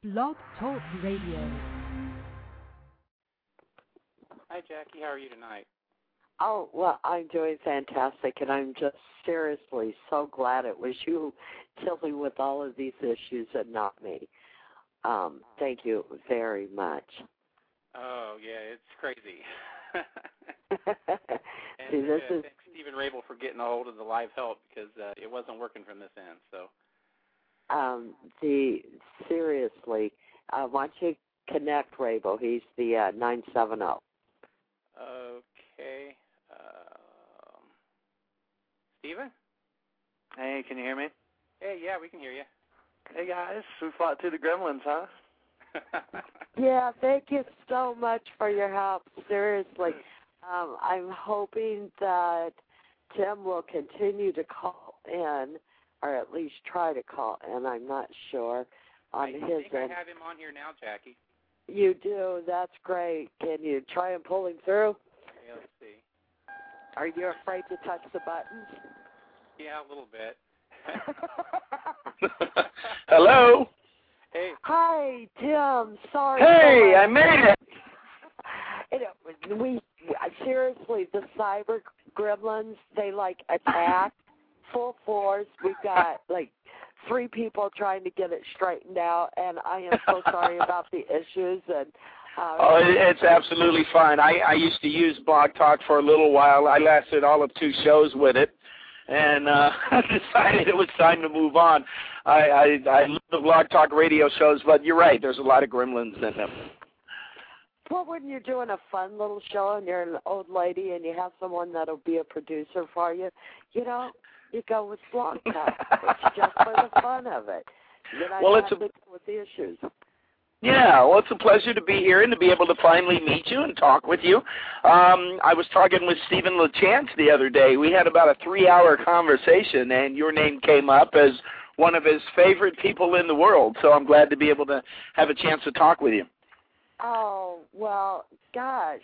Blog Talk Radio. Hi, Jackie. How are you tonight? Oh, well, I'm doing fantastic, and I'm just seriously so glad it was you dealing with all of these issues and not me. Thank you very much. Oh, yeah, it's crazy. See, and this is... thanks, Stephen Rabel, for getting a hold of the live help because it wasn't working from this end. So, seriously, why don't you connect Rabel? He's the 970. Okay. Stephen? Hey, can you hear me? Hey, yeah, we can hear you. Hey, guys. We fought through the gremlins, huh? Yeah, thank you so much for your help. Seriously. I'm hoping that Tim will continue to call in, or at least try to call in. I'm not sure on his end. I have him on here now, Jackie. You do. That's great. Can you try and pull him through? Yeah, let's see. Are you afraid to touch the buttons? Yeah, a little bit. Hello? Hey. Hi, Tim. Sorry. Hey, I made it. Seriously, the cyber gremlins, they attack full force. We've got 3 people trying to get it straightened out, and I am so sorry about the issues. And it's absolutely fine. I used to use Blog Talk for a little while. I lasted all of 2 shows with it, and decided it was time to move on. I love the Blog Talk radio shows, but you're right. There's a lot of gremlins in them. Well, when you're doing a fun little show and you're an old lady and you have someone that'll be a producer for you, you go with Blog Talk. It's just for the fun of it. You're not dealing with the issues. Yeah, well, it's a pleasure to be here and to be able to finally meet you and talk with you. I was talking with Stephen LeChance the other day. We had about a 3-hour conversation, and your name came up as one of his favorite people in the world, so I'm glad to be able to have a chance to talk with you. Oh, well, gosh.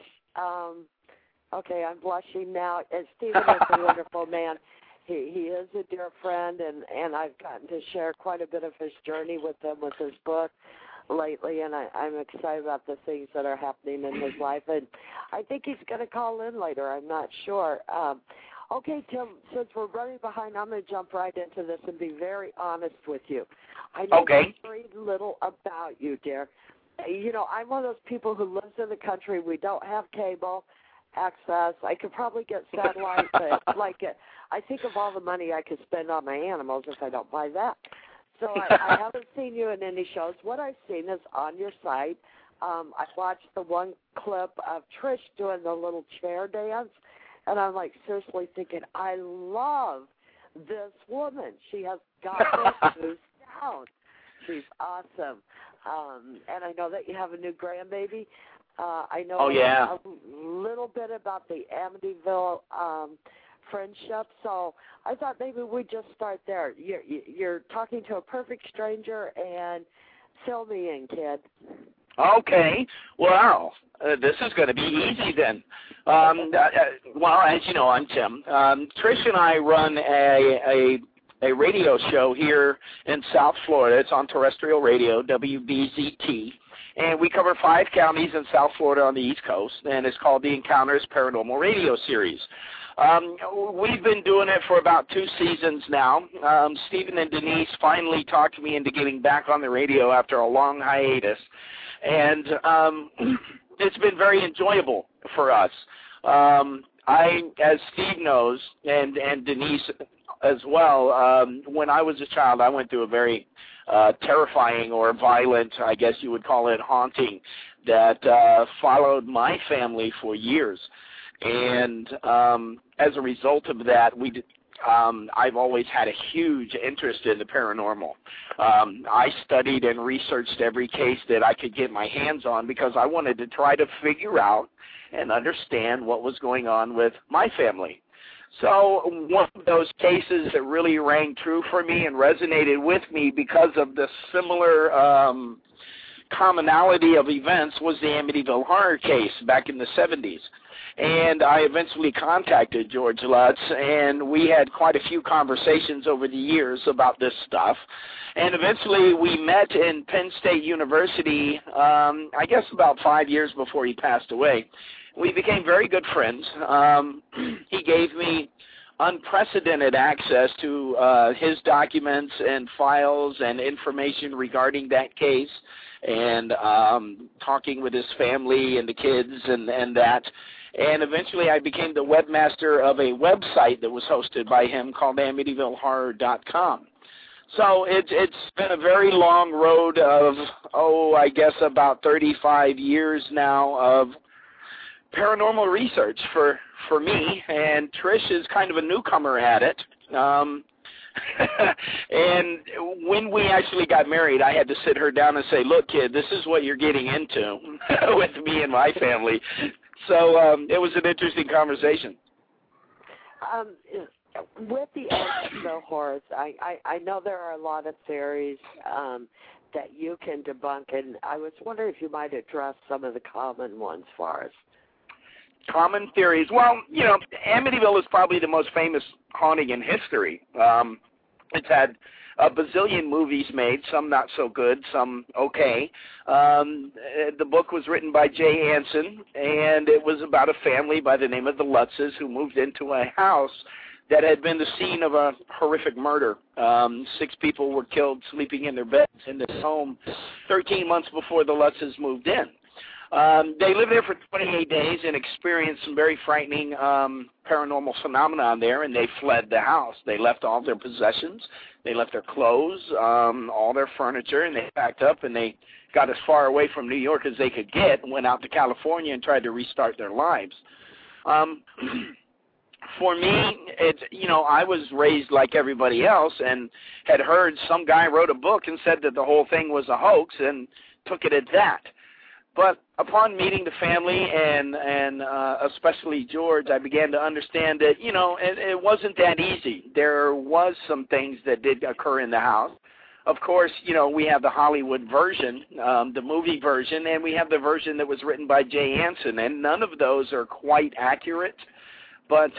Okay, I'm blushing now. And Stephen is a wonderful man. He is a dear friend, and I've gotten to share quite a bit of his journey with him with his book lately, and I'm excited about the things that are happening in his life. And I think he's going to call in later. I'm not sure. Okay, Tim, since we're running behind, I'm going to jump right into this and be very honest with you. I know very little about you, dear. I'm one of those people who lives in the country. We don't have cable access. I could probably get satellite, but I think of all the money I could spend on my animals if I don't buy that. So I haven't seen you in any shows. What I've seen is on your site. I watched the one clip of Trish doing the little chair dance, and I'm seriously thinking, I love this woman. She has got this moves down. She's awesome. And I know that you have a new grandbaby. I know a little bit about the Amityville friendship, so I thought maybe we'd just start there. You're talking to a perfect stranger, and fill me in, kid. Okay. Well, this is going to be easy then. Well, as you know, I'm Tim. Trish and I run a radio show here in South Florida. It's on terrestrial radio, WBZT, and we cover 5 counties in South Florida on the East Coast, and it's called the Encounters Paranormal Radio Series. We've been doing it for about 2 seasons now. Stephen and Denise finally talked me into getting back on the radio after a long hiatus, and it's been very enjoyable for us. As Steve knows, and Denise as well, when I was a child, I went through a very terrifying or violent, I guess you would call it, haunting that followed my family for years. And as a result of that, I've always had a huge interest in the paranormal. I studied and researched every case that I could get my hands on because I wanted to try to figure out and understand what was going on with my family. So one of those cases that really rang true for me and resonated with me because of the similar commonality of events was the Amityville horror case back in the 70s. And I eventually contacted George Lutz, and we had quite a few conversations over the years about this stuff. And eventually we met in Penn State University, I guess about 5 years before he passed away. We became very good friends. He gave me unprecedented access to his documents and files and information regarding that case, and talking with his family and the kids and that. And eventually I became the webmaster of a website that was hosted by him called AmityvilleHorror.com. So it's been a very long road of, I guess about 35 years now of paranormal research for me, and Trish is kind of a newcomer at it. And when we actually got married, I had to sit her down and say, look, kid, this is what you're getting into with me and my family. So it was an interesting conversation. With the Amityville horrors, I know there are a lot of theories that you can debunk, and I was wondering if you might address some of the common ones for us. Common theories. Well, you know, Amityville is probably the most famous haunting in history. It's had a bazillion movies made, some not so good, some okay. The book was written by Jay Anson, and it was about a family by the name of the Lutzes who moved into a house that had been the scene of a horrific murder. 6 people were killed sleeping in their beds in this home 13 months before the Lutzes moved in. They lived there for 28 days and experienced some very frightening paranormal phenomenon there, and they fled the house. They left all their possessions. They left their clothes, all their furniture, and they packed up, and they got as far away from New York as they could get and went out to California and tried to restart their lives. For me, I was raised like everybody else and had heard some guy wrote a book and said that the whole thing was a hoax and took it at that. But upon meeting the family and especially George, I began to understand that, it wasn't that easy. There was some things that did occur in the house. Of course, we have the Hollywood version, the movie version, and we have the version that was written by Jay Anson, and none of those are quite accurate. But,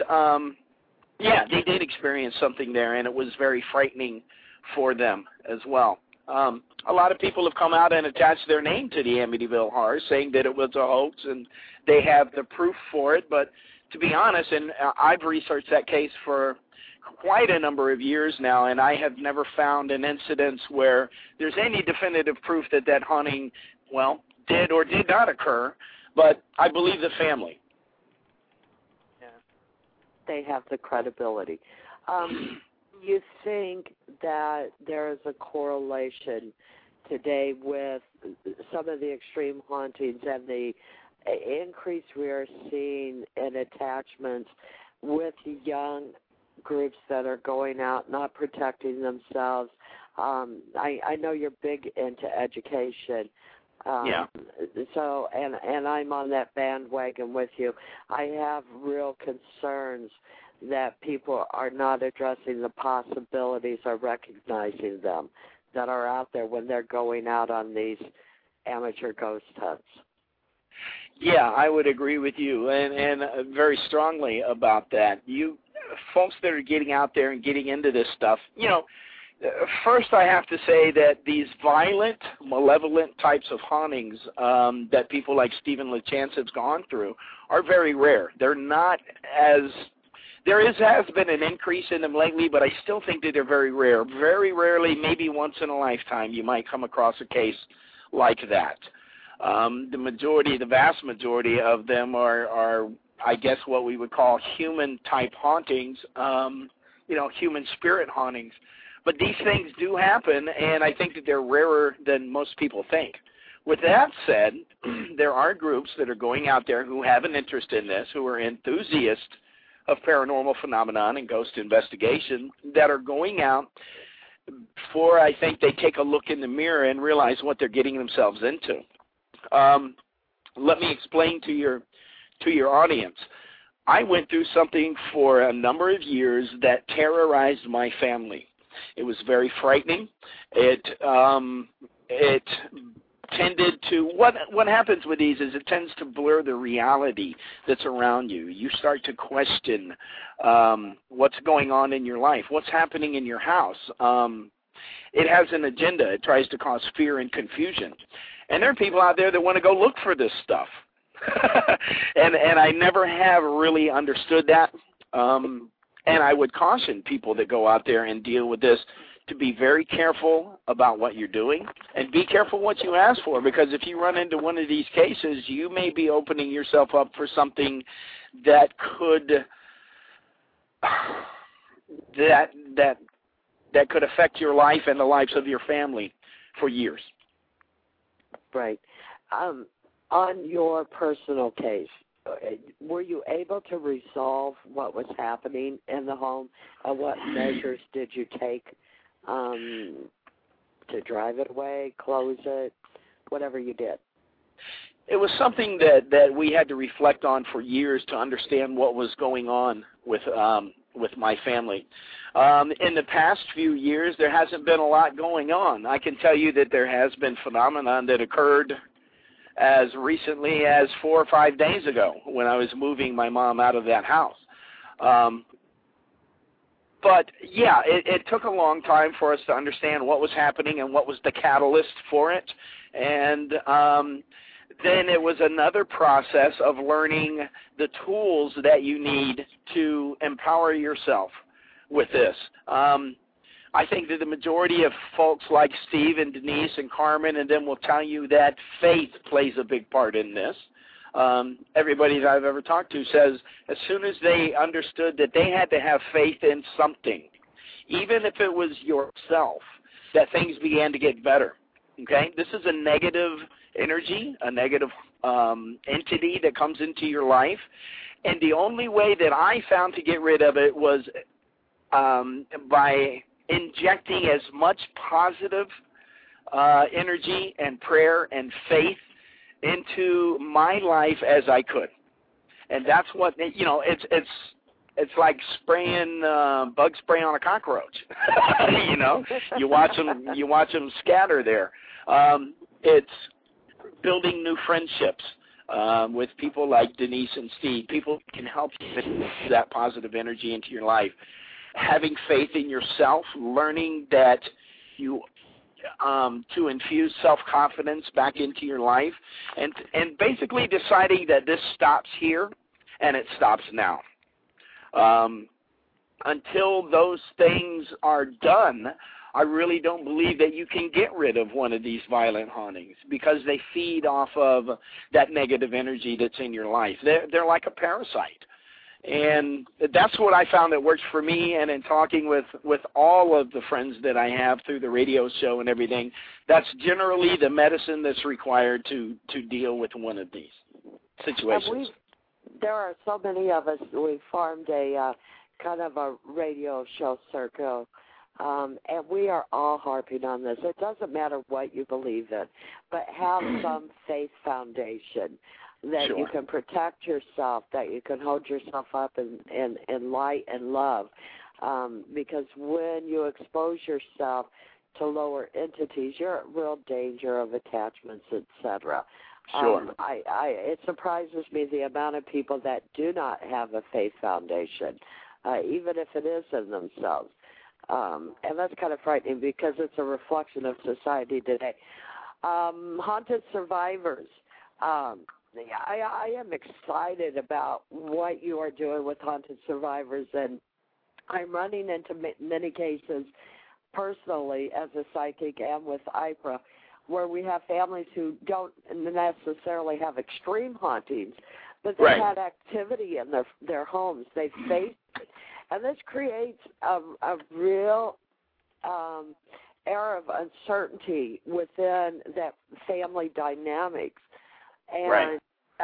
they did experience something there, and it was very frightening for them as well. A lot of people have come out and attached their name to the Amityville Horror, saying that it was a hoax, and they have the proof for it. But to be honest, and I've researched that case for quite a number of years now, and I have never found an incident where there's any definitive proof that that haunting, did or did not occur. But I believe the family. Yeah. They have the credibility. You think that there is a correlation today with some of the extreme hauntings and the increase we are seeing in attachments with young groups that are going out, not protecting themselves? I know you're big into education. So, and I'm on that bandwagon with you. I have real concerns that people are not addressing the possibilities or recognizing them that are out there when they're going out on these amateur ghost hunts. Yeah, I would agree with you, and very strongly about that. You folks that are getting out there and getting into this stuff, first I have to say that these violent, malevolent types of hauntings that people like Stephen LaChance have gone through are very rare. They're not as... has been an increase in them lately, but I still think that they're very rare. Very rarely, maybe once in a lifetime, you might come across a case like that. The vast majority of them are, I guess, what we would call human-type hauntings, human spirit hauntings. But these things do happen, and I think that they're rarer than most people think. With that said, there are groups that are going out there who have an interest in this, who are enthusiasts of paranormal phenomenon and ghost investigation, that are going out before I think they take a look in the mirror and realize what they're getting themselves into. Let me explain to your audience. I went through something for a number of years that terrorized my family. It was very frightening. It tended to, what happens with these is it tends to blur the reality that's around you. You start to question what's going on in your life, what's happening in your house. It has an agenda. It tries to cause fear and confusion. And there are people out there that want to go look for this stuff. and I never have really understood that. And I would caution people that go out there and deal with this to be very careful about what you're doing and be careful what you ask for, because if you run into one of these cases, you may be opening yourself up for something that could that could affect your life and the lives of your family for years. Right. On your personal case, were you able to resolve what was happening in the home? What measures did you take to drive it away, close it, whatever you did? It was something that we had to reflect on for years to understand what was going on with my family. In the past few years, there hasn't been a lot going on. I can tell you that there has been phenomenon that occurred as recently as 4 or 5 days ago when I was moving my mom out of that house. But, yeah, it took a long time for us to understand what was happening and what was the catalyst for it. And then it was another process of learning the tools that you need to empower yourself with this. I think that the majority of folks like Steve and Denise and Carmen and them will tell you that faith plays a big part in this. Everybody that I've ever talked to says as soon as they understood that they had to have faith in something, even if it was yourself, that things began to get better. Okay? This is a negative energy, a negative entity that comes into your life. And the only way that I found to get rid of it was by injecting as much positive energy and prayer and faith into my life as I could. And that's what, you know, it's like spraying bug spray on a cockroach. You know, you watch them scatter there. It's building new friendships with people like Denise and Steve. People can help you with that positive energy into your life. Having faith in yourself, learning that you to infuse self-confidence back into your life, and basically deciding that this stops here and it stops now. Until those things are done, I really don't believe that you can get rid of one of these violent hauntings because they feed off of that negative energy that's in your life. They're like a parasite. And that's what I found that works for me, and in talking with all of the friends that I have through the radio show and everything, that's generally the medicine that's required to deal with one of these situations. There are so many of us, we formed a kind of a radio show circle, and we are all harping on this. It doesn't matter what you believe in, but have some faith foundation. That Sure. You can protect yourself, that you can hold yourself up in light and love. Because when you expose yourself to lower entities, you're at real danger of attachments, etc. Sure. It surprises me the amount of people that do not have a faith foundation, even if it is in themselves. And that's kind of frightening because it's a reflection of society today. Haunted survivors. I am excited about what you are doing with Haunted Survivors, and I'm running into many cases personally as a psychic and with IPRA where we have families who don't necessarily have extreme hauntings, but they've had activity in their homes. They faced it, and this creates a real air of uncertainty within that family dynamics. And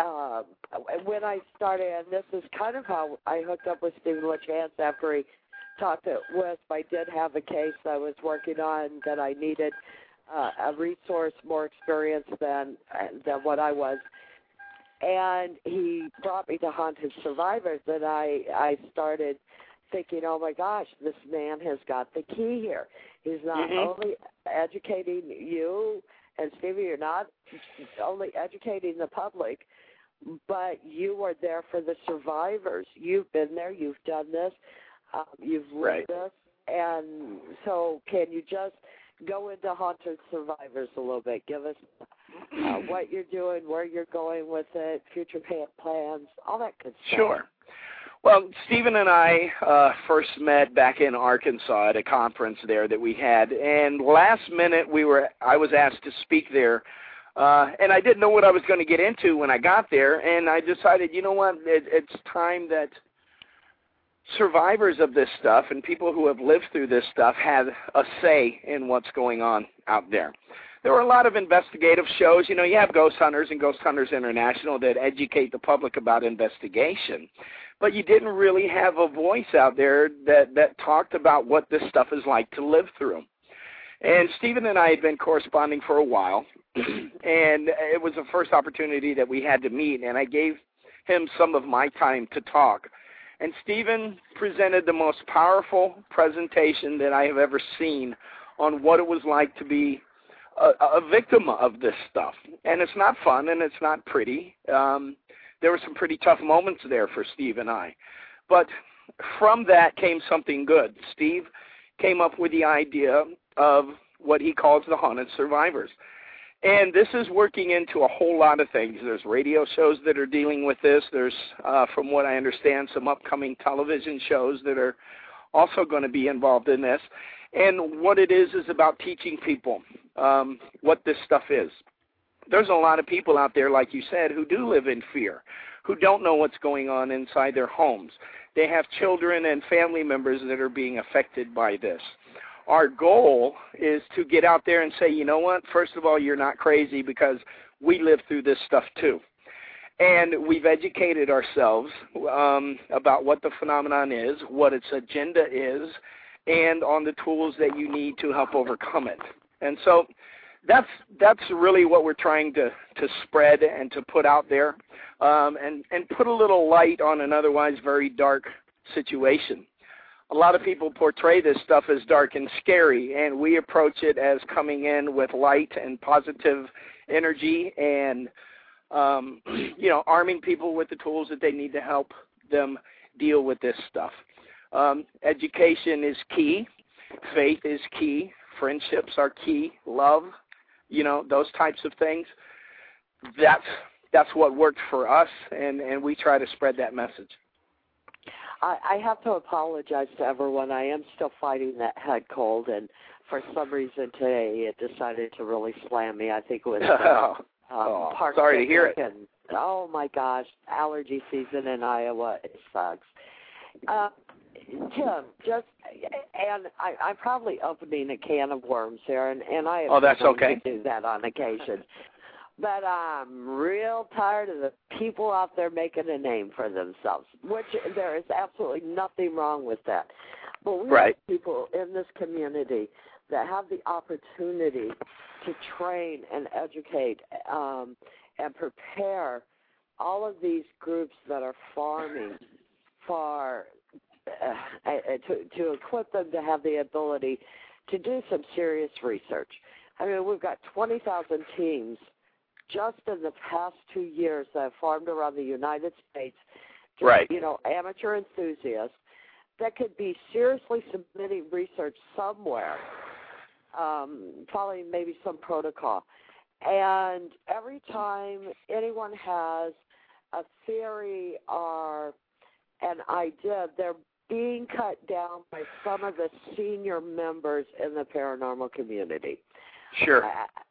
when I started, and this is kind of how I hooked up with Stephen LaChance after he talked at WISP, I did have a case I was working on that I needed a resource more experienced than what I was. And he brought me to Haunted Survivors, and I started thinking, oh, my gosh, this man has got the key here. He's not only educating you And Stevie, you're not only educating the public, but you are there for the survivors. You've been there. You've done this. You've lived this. And so can you just go into Haunted Survivors a little bit? Give us what you're doing, where you're going with it, future plans, all that good stuff. Sure. Well, Stephen and I first met back in Arkansas at a conference there that we had, and last minute I was asked to speak there, and I didn't know what I was going to get into when I got there, and I decided, you know what, it's time that survivors of this stuff and people who have lived through this stuff had a say in what's going on out there. There were a lot of investigative shows. You know, you have Ghost Hunters and Ghost Hunters International that educate the public about investigation, but you didn't really have a voice out there that talked about what this stuff is like to live through. And Stephen and I had been corresponding for a while, and it was the first opportunity that we had to meet, and I gave him some of my time to talk. And Stephen presented the most powerful presentation that I have ever seen on what it was like to be a victim of this stuff. And it's not fun and it's not pretty. There were some pretty tough moments there for Steve and I. But from that came something good. Steve came up with the idea of what he calls the Haunted Survivors. And this is working into a whole lot of things. There's radio shows that are dealing with this. There's, from what I understand, some upcoming television shows that are also going to be involved in this. And what it is about teaching people what this stuff is. There's a lot of people out there, like you said, who do live in fear, who don't know what's going on inside their homes. They have children and family members that are being affected by this. Our goal is to get out there and say, you know what, first of all, you're not crazy because we live through this stuff too. And we've educated ourselves about what the phenomenon is, what its agenda is, and on the tools that you need to help overcome it. And so that's really what we're trying to spread and to put out there, and put a little light on an otherwise very dark situation. A lot of people portray this stuff as dark and scary, and we approach it as coming in with light and positive energy and, arming people with the tools that they need to help them deal with this stuff. Education is key. Faith is key. Friendships are key. Love, those types of things. That's what worked for us, and we try to spread that message. I have to apologize to everyone. I am still fighting that head cold, and for some reason today it decided to really slam me. I think it was sorry to hear it. And, oh, my gosh, allergy season in Iowa, it sucks. Tim, I'm probably opening a can of worms here, and I have that's okay. to do that on occasion. But I'm real tired of the people out there making a name for themselves, which there is absolutely nothing wrong with that. But we have people in this community that have the opportunity to train and educate and prepare all of these groups that are farming for to equip them to have the ability to do some serious research. I mean, we've got 20,000 teams just in the past 2 years that have farmed around the United States, amateur enthusiasts that could be seriously submitting research somewhere, following maybe some protocol. And every time anyone has a theory or an idea, they're being cut down by some of the senior members in the paranormal community. Sure.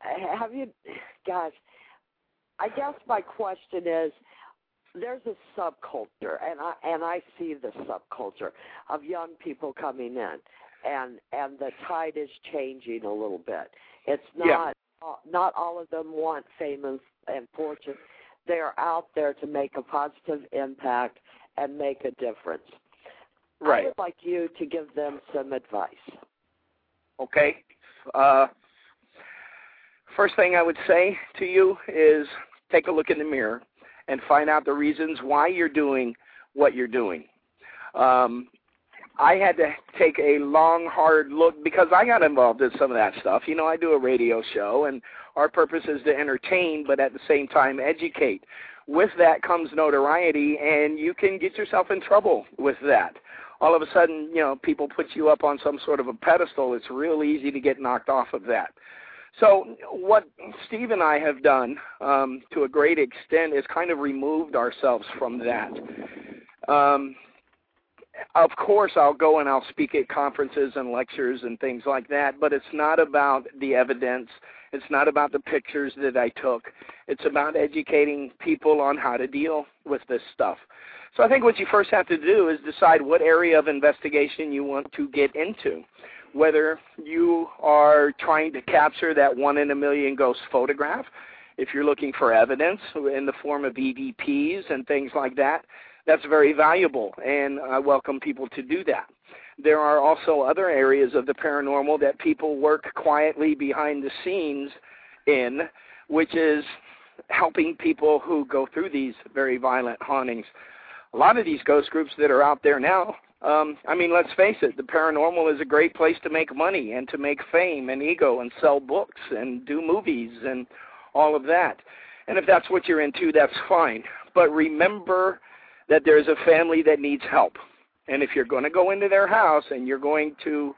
I guess my question is, there's a subculture, and I see the subculture of young people coming in, and the tide is changing a little bit. It's not all of them want fame and fortune. They are out there to make a positive impact and make a difference. Right. I would like you to give them some advice. Okay. First thing I would say to you is take a look in the mirror and find out the reasons why you're doing what you're doing. I had to take a long, hard look because I got involved in some of that stuff. You know, I do a radio show, and our purpose is to entertain, but at the same time educate. With that comes notoriety, and you can get yourself in trouble with that. All of a sudden, you know, people put you up on some sort of a pedestal. It's real easy to get knocked off of that. So what Steve and I have done to a great extent is kind of removed ourselves from that. Of course, I'll go and I'll speak at conferences and lectures and things like that, but it's not about the evidence. It's not about the pictures that I took. It's about educating people on how to deal with this stuff. So I think what you first have to do is decide what area of investigation you want to get into, whether you are trying to capture that 1 in a million ghost photograph, if you're looking for evidence in the form of EVPs and things like that. That's very valuable, and I welcome people to do that. There are also other areas of the paranormal that people work quietly behind the scenes in, which is helping people who go through these very violent hauntings. A lot of these ghost groups that are out there now, I mean, let's face it, the paranormal is a great place to make money and to make fame and ego and sell books and do movies and all of that. And if that's what you're into, that's fine. But remember that there's a family that needs help. And if you're going to go into their house and you're going to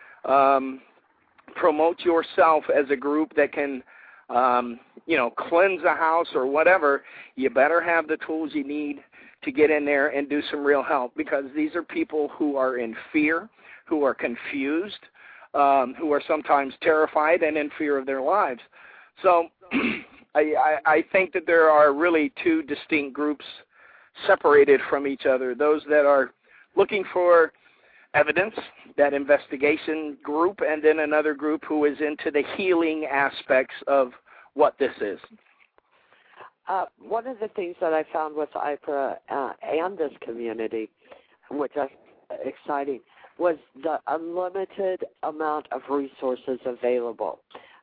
promote yourself as a group that can, you know, cleanse a house or whatever, you better have the tools you need to get in there and do some real help, because these are people who are in fear, who are confused, who are sometimes terrified and in fear of their lives. So I think that there are really two distinct groups separated from each other, those that are looking for evidence, that investigation group, and then another group who is into the healing aspects of what this is. One of the things that I found with IPRA and this community, which is exciting, was the unlimited amount of resources available.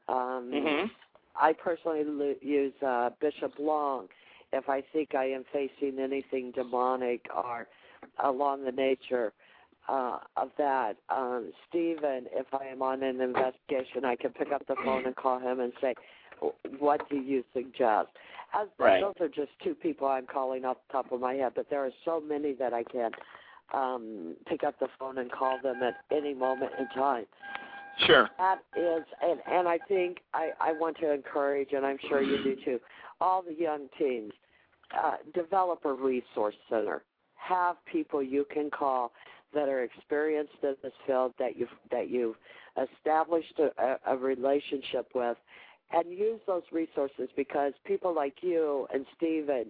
I personally use Bishop Long if I think I am facing anything demonic or along the nature of that. Stephen, if I am on an investigation, I can pick up the phone and call him and say, what do you suggest? Right. Those are just two people I'm calling off the top of my head, but there are so many that I can pick up the phone and call them at any moment in time. Sure. That is, and I think I want to encourage, and I'm sure you do too, all the young teens, develop a resource center. Have people you can call that are experienced in this field, that you've established a relationship with, and use those resources, because people like you and Stephen,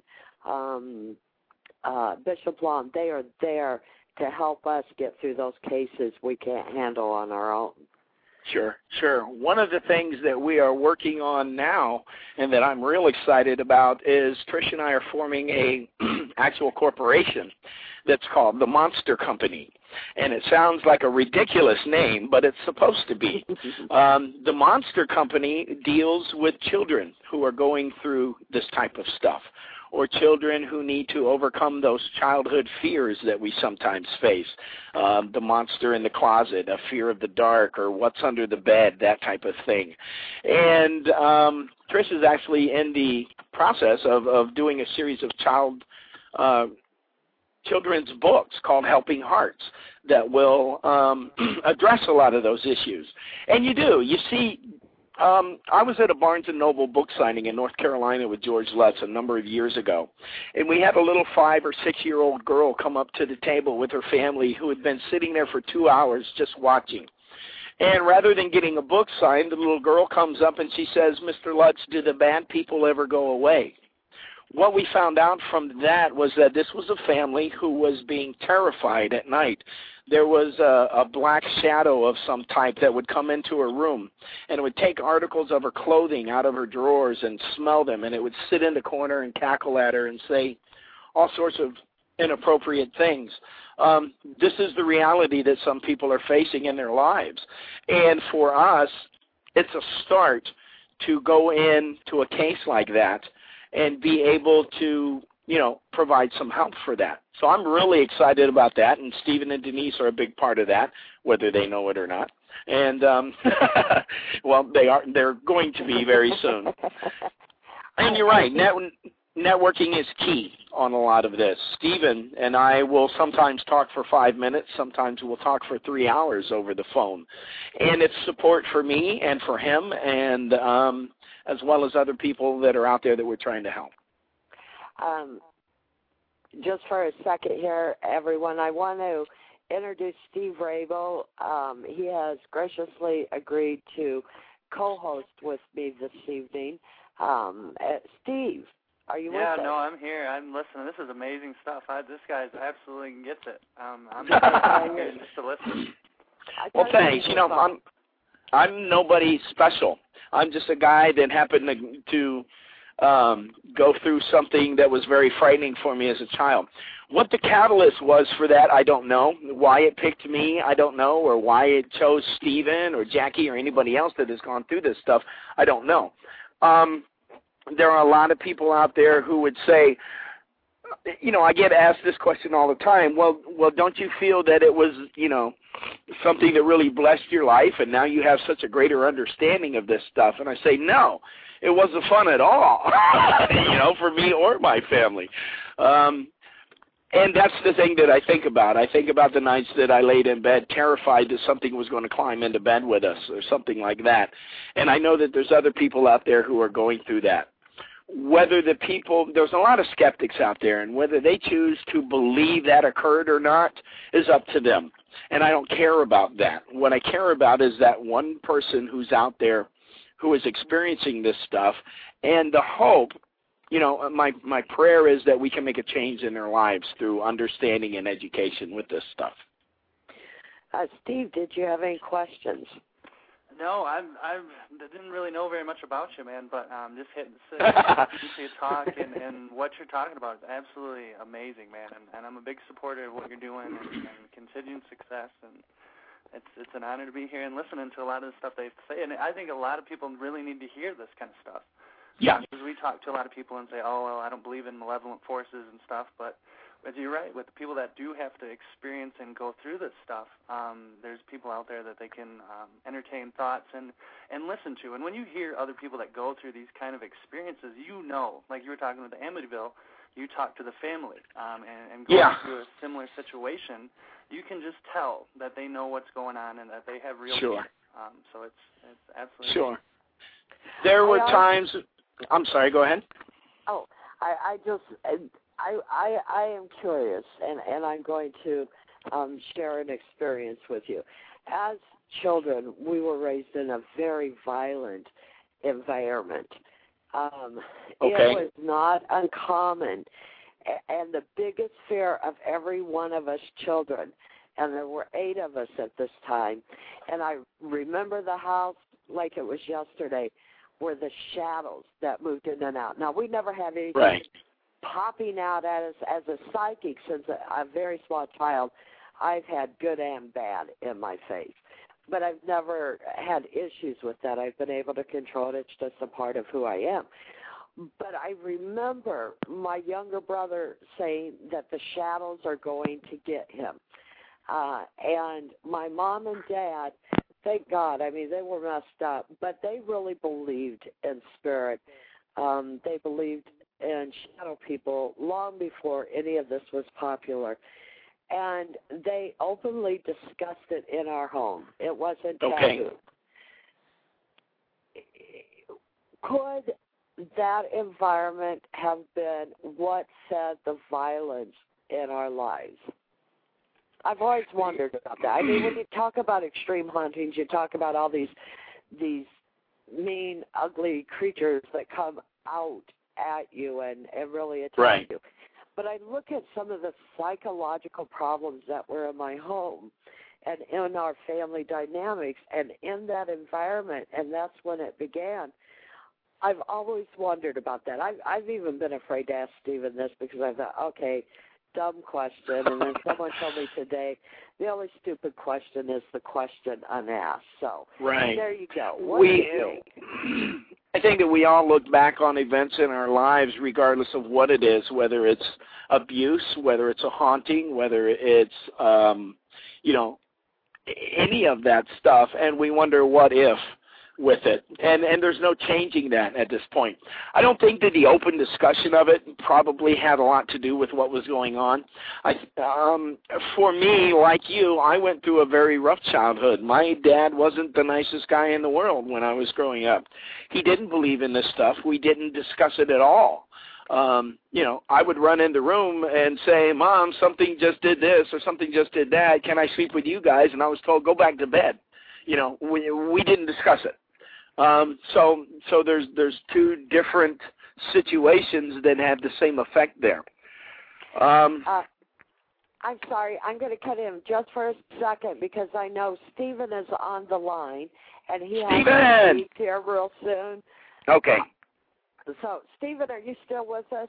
Bishop Long, they are there to help us get through those cases we can't handle on our own. Sure. One of the things that we are working on now and that I'm real excited about is Trish and I are forming a actual corporation that's called the Monster Company. And it sounds like a ridiculous name, but it's supposed to be. The Monster Company deals with children who are going through this type of stuff, or children who need to overcome those childhood fears that we sometimes face. The monster in the closet, a fear of the dark, or what's under the bed, that type of thing. And Trish is actually in the process of doing a series of children's books called Helping Hearts that will address a lot of those issues. And you see, I was at a Barnes & Noble book signing in North Carolina with George Lutz a number of years ago, and we had a little 5 or 6-year-old girl come up to the table with her family who had been sitting there for 2 hours just watching. And rather than getting a book signed, the little girl comes up and she says, "Mr. Lutz, do the bad people ever go away?" What we found out from that was that this was a family who was being terrified at night. There was a black shadow of some type that would come into her room, and it would take articles of her clothing out of her drawers and smell them, and it would sit in the corner and cackle at her and say all sorts of inappropriate things. This is the reality that some people are facing in their lives. And for us, it's a start to go into a case like that and be able to provide some help for that. So I'm really excited about that, and Stephen and Denise are a big part of that, whether they know it or not. And, well, they're going to be very soon. And you're right, networking is key on a lot of this. Stephen and I will sometimes talk for 5 minutes. Sometimes we'll talk for 3 hours over the phone. And it's support for me and for him, and as well as other people that are out there that we're trying to help. Just for a second here, everyone, I want to introduce Steve Raible. He has graciously agreed to co-host with me this evening. Steve, are you with us? Yeah, no, I'm here. I'm listening. This is amazing stuff. This guy absolutely gets it. I'm here just to listen. Well, thanks. I'm nobody special. I'm just a guy that happened to go through something that was very frightening for me as a child. What the catalyst was for that, I don't know. Why it picked me, I don't know, or why it chose Stephen or Jackie or anybody else that has gone through this stuff, I don't know. There are a lot of people out there who would say, I get asked this question all the time, well, don't you feel that it was, something that really blessed your life and now you have such a greater understanding of this stuff? And I say, no, it wasn't fun at all, for me or my family. And that's the thing that I think about. I think about the nights that I laid in bed terrified that something was going to climb into bed with us or something like that. And I know that there's other people out there who are going through that. There's a lot of skeptics out there, and whether they choose to believe that occurred or not is up to them. And I don't care about that. What I care about is that one person who's out there who is experiencing this stuff, and the hope, my prayer is that we can make a change in their lives through understanding and education with this stuff. Steve, did you have any questions? No, I didn't really know very much about you, man, but just listening to you talk and what you're talking about is absolutely amazing, man, and I'm a big supporter of what you're doing and continued success, and it's an honor to be here and listening to a lot of the stuff they have to say, and I think a lot of people really need to hear this kind of stuff. Yeah. Because we talk to a lot of people and say, oh, well, I don't believe in malevolent forces and stuff, but you're right, with the people that do have to experience and go through this stuff, there's people out there that they can entertain thoughts and listen to. And when you hear other people that go through these kind of experiences, like you were talking with the Amityville, you talk to the family and go through a similar situation, you can just tell that they know what's going on and that they have real Sure. So it's absolutely sure. There were times. I'm sorry. Go ahead. Oh, I am curious, and I'm going to share an experience with you. As children, we were raised in a very violent environment. It was not uncommon, and the biggest fear of every one of us children, and there were 8 of us at this time, and I remember the house like it was yesterday, were the shadows that moved in and out. Now, we never had anything popping out at us. As a psychic, since a very small child, I've had good and bad in my face. But I've never had issues with that. I've been able to control it. It's just a part of who I am. But I remember my younger brother saying that the shadows are going to get him. And my mom and dad, thank God, I mean, they were messed up, but they really believed in spirit. They believed in shadow people long before any of this was popular. And they openly discussed it in our home. It wasn't taboo. Could that environment have been what fed the violence in our lives? I've always wondered about that. I mean, when you talk about extreme hauntings, you talk about all these mean, ugly creatures that come out at you and really attack you. But I look at some of the psychological problems that were in my home and in our family dynamics and in that environment, and that's when it began. I've always wondered about that. I've even been afraid to ask Stephen this because I thought, okay, dumb question, and then someone told me today the only stupid question is the question unasked. So there you go. What do you think? I think that we all look back on events in our lives, regardless of what it is, whether it's abuse, whether it's a haunting, whether it's, any of that stuff, and we wonder what if with it. And there's no changing that at this point. I don't think that the open discussion of it probably had a lot to do with what was going on. For me, like you, I went through a very rough childhood. My dad wasn't the nicest guy in the world when I was growing up. He didn't believe in this stuff. We didn't discuss it at all. I would run in the room and say, Mom, something just did this or something just did that. Can I sleep with you guys? And I was told, go back to bed. We didn't discuss it. So there's two different situations that have the same effect there. I'm sorry. I'm going to cut in just for a second because I know Stephen is on the line, and he has to speak here real soon. Okay. So, Stephen, are you still with us?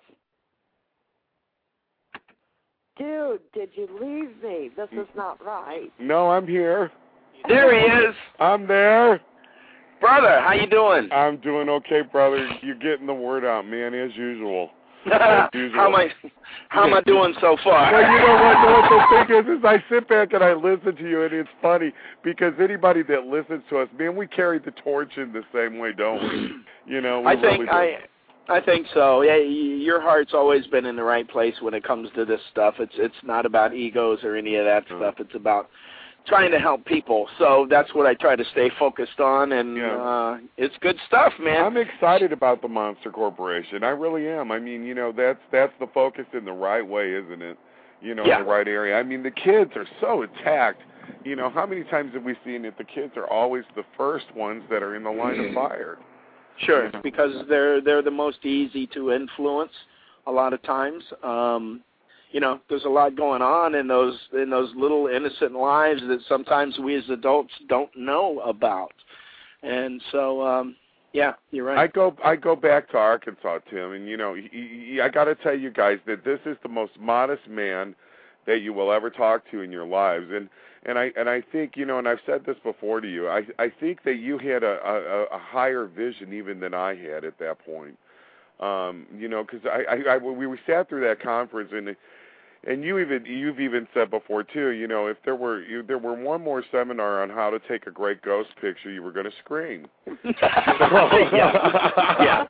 Dude, did you leave me? This is not right. No, I'm here. There he is. I'm there. Brother, how you doing? I'm doing okay, brother. You're getting the word out, man, as usual. How am I doing so far? Well, you know what the thing is I sit back and I listen to you, and it's funny because anybody that listens to us, man, we carry the torch in the same way, don't we? I think so. Yeah, your heart's always been in the right place when it comes to this stuff. It's not about egos or any of that stuff. It's about trying to help people. So that's what I try to stay focused on, and it's good stuff, man. I'm excited about the Monster Corporation. I really am. I mean, that's the focus in the right way, isn't it? In the right area. I mean, the kids are so attacked. How many times have we seen it? The kids are always the first ones that are in the line of fire. Sure, because they're the most easy to influence a lot of times. There's a lot going on in those little innocent lives that sometimes we as adults don't know about. And so, you're right. I go back to Arkansas, Tim, and I got to tell you guys that this is the most modest man that you will ever talk to in your lives. And I think, and I've said this before to you, I think that you had a higher vision even than I had at that point. Because we sat through that conference, and you've even said before too, if there were one more seminar on how to take a great ghost picture, you were going to scream. Yeah.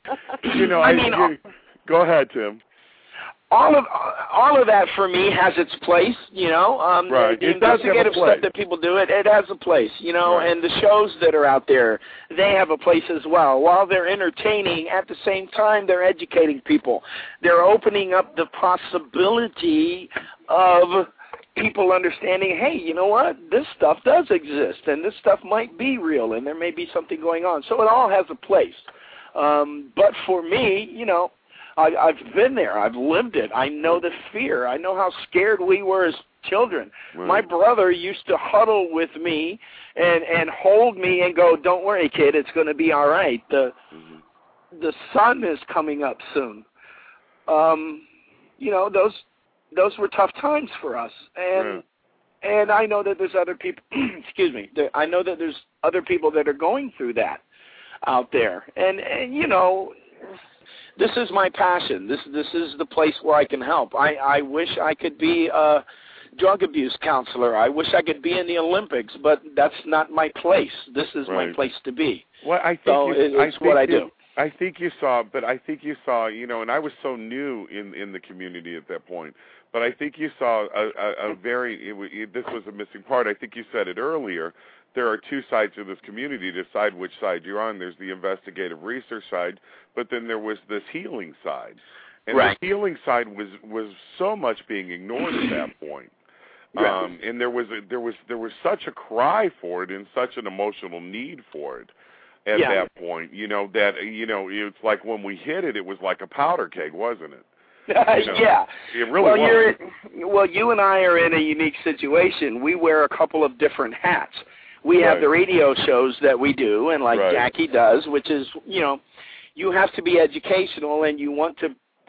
Go ahead, Tim. All of that for me has its place, Right. The investigative stuff that people do, it has a place, Right. And the shows that are out there, they have a place as well. While they're entertaining, at the same time, they're educating people. They're opening up the possibility of people understanding, hey, you know what, this stuff does exist, and this stuff might be real, and there may be something going on. So it all has a place. But for me, I've been there. I've lived it. I know the fear. I know how scared we were as children. Right. My brother used to huddle with me and hold me and go, don't worry, kid, it's going to be all right. The sun is coming up soon. Those were tough times for us. And I know that there's other people, excuse me, I know that there's other people that are going through that out there. And this is my passion. This is the place where I can help. I wish I could be a drug abuse counselor. I wish I could be in the Olympics, but that's not my place. This is my place to be. Well, it's what I do. I think you saw, and I was so new in the community at that point, but I think you saw this was a missing part. I think you said it earlier. There are two sides of this community. Decide which side you're on. There's the investigative research side, but then there was this healing side, and the healing side was so much being ignored at that point. And there was such a cry for it and such an emotional need for it at that point. It's like when we hit it, it was like a powder keg, wasn't it? It really was. You and I are in a unique situation. We wear a couple of different hats. We have the radio shows that we do, and like Jackie does, which is, you have to be educational, and you want to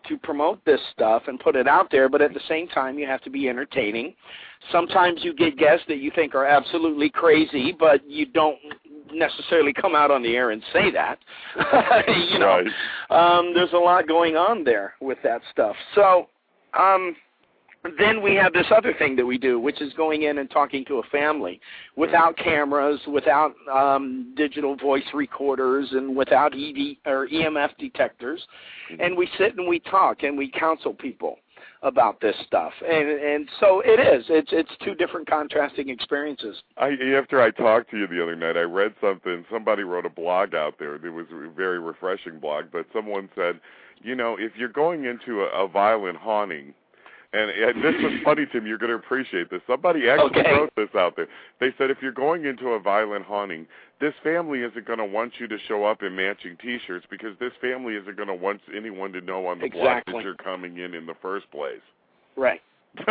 to promote this stuff and put it out there, but at the same time you have to be entertaining. Sometimes you get guests that you think are absolutely crazy, but you don't necessarily come out on the air and say that. You know, Right. There's a lot going on there with that stuff. So then we have this other thing that we do, which is going in and talking to a family without cameras, without digital voice recorders, and without ED or EMF detectors. And we sit and we talk and we counsel people about this stuff. And so it's two different contrasting experiences. After I talked to you the other night, I read something. Somebody wrote a blog out there. It was a very refreshing blog, but someone said, you know, if you're going into a violent haunting, and this was funny, Tim, you're going to appreciate this. Somebody actually wrote this out there. They said if you're going into a violent haunting, this family isn't going to want you to show up in matching T-shirts because this family isn't going to want anyone to know on the block that you're coming in the first place. Right. And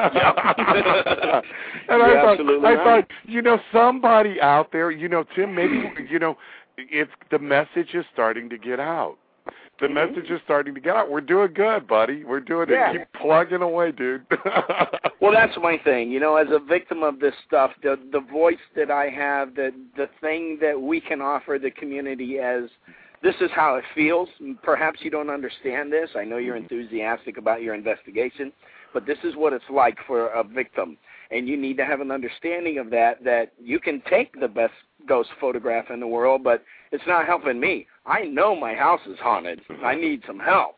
I thought, you know, somebody out there, you know, Tim, maybe, you know, it's the message is starting to get out. The message is starting to get out. We're doing good, buddy. We're doing it. Keep plugging away, dude. Well, that's my thing. You know, as a victim of this stuff, the voice that I have, the thing that we can offer the community as this is how it feels. Perhaps you don't understand this. I know you're enthusiastic about your investigation, but this is what it's like for a victim. And you need to have an understanding of that you can take the best ghost photograph in the world, but it's not helping me. I know my house is haunted. I need some help.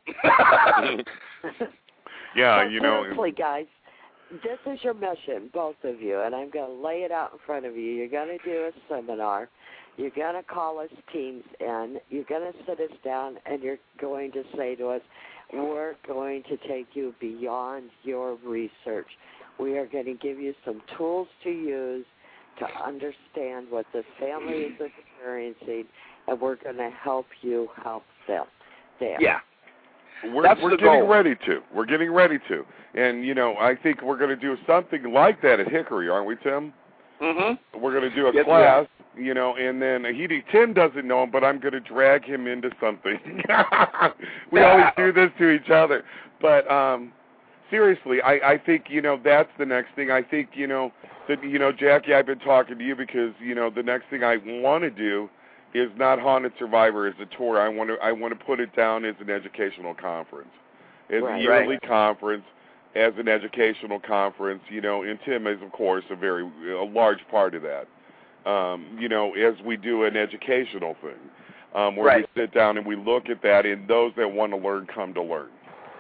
Yeah, so you know. Seriously, guys, this is your mission, both of you, and I'm going to lay it out in front of you. You're going to do a seminar. You're going to call us teams in. You're going to sit us down, and you're going to say to us, we're going to take you beyond your research. We are going to give you some tools to use to understand what the family is experiencing, and we're going to help you help them. There. Yeah. We're getting ready to. We're getting ready to. And, you know, I think we're going to do something like that at Hickory, aren't we, Tim? Mm-hmm. We're going to do a class, you know, and then Tim doesn't know him, but I'm going to drag him into something. We always do this to each other. But seriously, I think, you know, that's the next thing. I think, you know, that, you know, Jackie, I've been talking to you because, you know, the next thing I want to do is not Haunted Survivor as a tour. I want to put it down as an educational conference, as a yearly conference, as an educational conference. You know, and Tim is of course a large part of that. You know, as we do an educational thing, where we sit down and we look at that, and those that want to learn come to learn.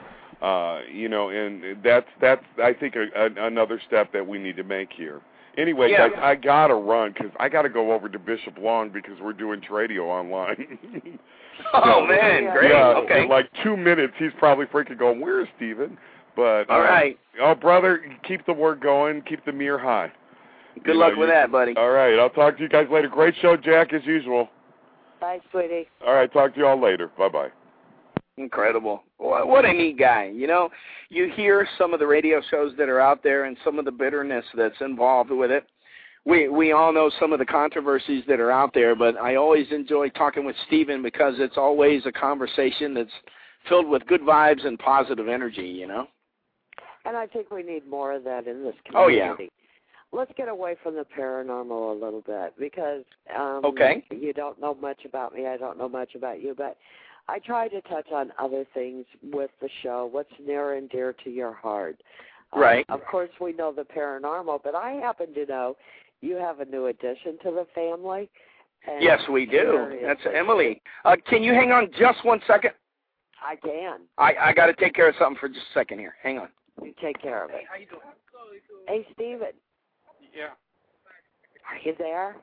You know, and that's I think another step that we need to make here. Anyway, guys, I got to run because I got to go over to Bishop Long because we're doing Tradio online. Man, great. Okay. In like 2 minutes, he's probably freaking going, where's Steven? But, all right. Oh, brother, keep the work going. Keep the mirror high. Good luck with that, buddy. All right. I'll talk to you guys later. Great show, Jack, as usual. Bye, sweetie. All right. Talk to you all later. Bye-bye. Incredible. What a neat guy. You know, you hear some of the radio shows that are out there and some of the bitterness that's involved with it. We all know some of the controversies that are out there, but I always enjoy talking with Steven because it's always a conversation that's filled with good vibes and positive energy, you know? And I think we need more of that in this community. Oh, yeah. Let's get away from the paranormal a little bit because you don't know much about me. I don't know much about you, but I try to touch on other things with the show, what's near and dear to your heart. Right. Of course, we know the paranormal, but I happen to know you have a new addition to the family. Yes, we do. That's Emily. Can you hang on just 1 second? I can. I got to take care of something for just a second here. Hang on. You take care of it. Hey, how you doing? Hey, Steven. Yeah. Are you there?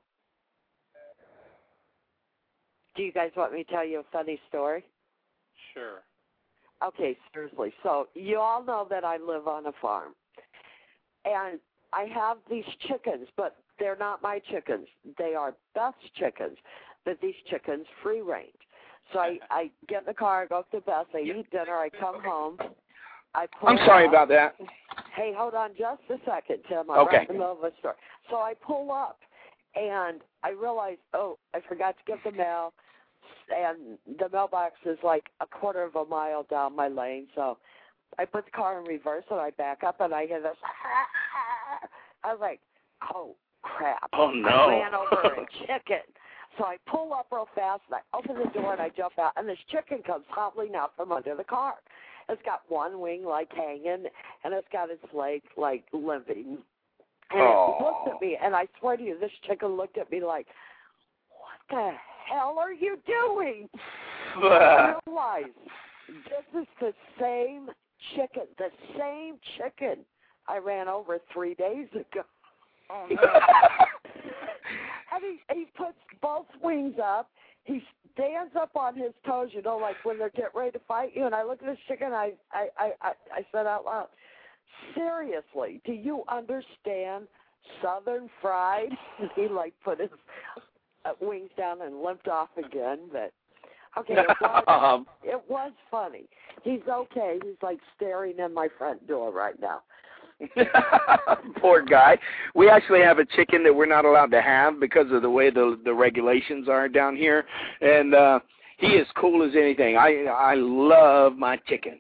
Do you guys want me to tell you a funny story? Sure. Okay, seriously. So you all know that I live on a farm. And I have these chickens, but they're not my chickens. They are Beth's chickens, but these chickens free range. So I get in the car, I go up to Beth, I eat dinner, I come home. I'm sorry about that. Hey, hold on just a second, Tim. I'm right in the middle of a story. So I pull up, and I realize, I forgot to get the mail. and the mailbox is like a quarter of a mile down my lane, so I put the car in reverse and I back up and I hear this. I was like, oh, crap. Oh, no. I ran over a chicken. So I pull up real fast and I open the door and I jump out, and this chicken comes hobbling out from under the car. It's got one wing like hanging, and it's got its leg like limping. And it looked at me, and I swear to you, this chicken looked at me like, what the hell are you doing? I realized this is the same chicken I ran over 3 days ago. Oh, no. And he puts both wings up. He stands up on his toes, you know, like when they're getting ready to fight you. And I look at this chicken, I said out loud, seriously, do you understand Southern fried? And he like put his wings down and limped off again. But okay, it was funny. He's okay. He's like staring in my front door right now. Poor guy. We actually have a chicken that we're not allowed to have because of the way the regulations are down here, and he is cool as anything. I love my chicken.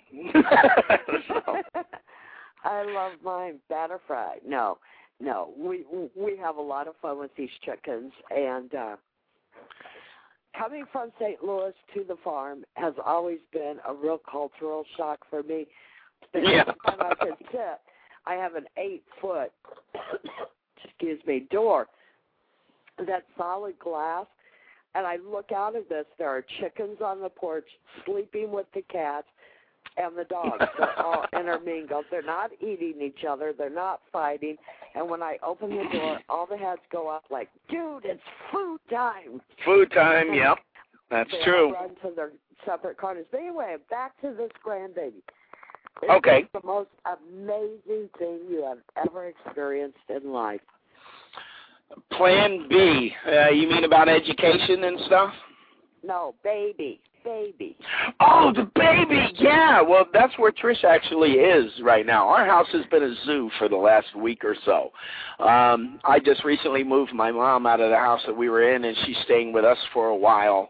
I love mine batter fried. No, we have a lot of fun with these chickens, and coming from St. Louis to the farm has always been a real cultural shock for me. Yeah. Every time I can sit, I have an 8-foot, door that's solid glass, and I look out of this. There are chickens on the porch sleeping with the cats and the dogs. They're all intermingled. They're not eating each other. They're not fighting. And when I open the door, all the heads go up like, dude, it's food time. Food time, yep. That's they true. Run to their separate corners. But anyway, back to this grandbaby. Okay. It's the most amazing thing you have ever experienced in life. Plan B. You mean about education and stuff? No, baby. Oh, the baby. Yeah. Well, that's where Trish actually is right now. Our house has been a zoo for the last week or so. I just recently moved my mom out of the house that we were in, and she's staying with us for a while.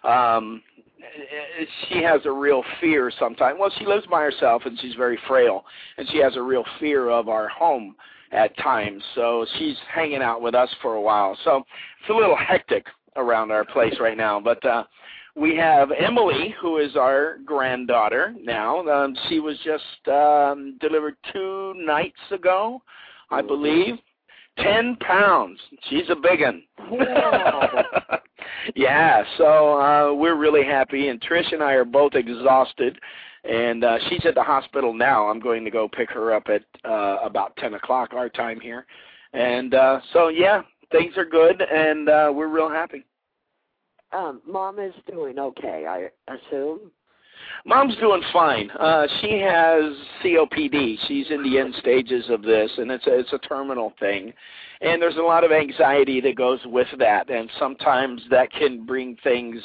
She has a real fear sometimes. Well, she lives by herself, and she's very frail, and she has a real fear of our home at times. So she's hanging out with us for a while. So it's a little hectic around our place right now. But we have Emily, who is our granddaughter now. She was just delivered 2 nights ago, I believe. 10 pounds. She's a big one. Yeah, so we're really happy, and Trish and I are both exhausted, and she's at the hospital now. I'm going to go pick her up at about 10 o'clock our time here. And so, yeah, things are good, and we're real happy. Mom is doing okay, I assume? Mom's doing fine. She has COPD. She's in the end stages of this, and it's a terminal thing. And there's a lot of anxiety that goes with that, and sometimes that can bring things,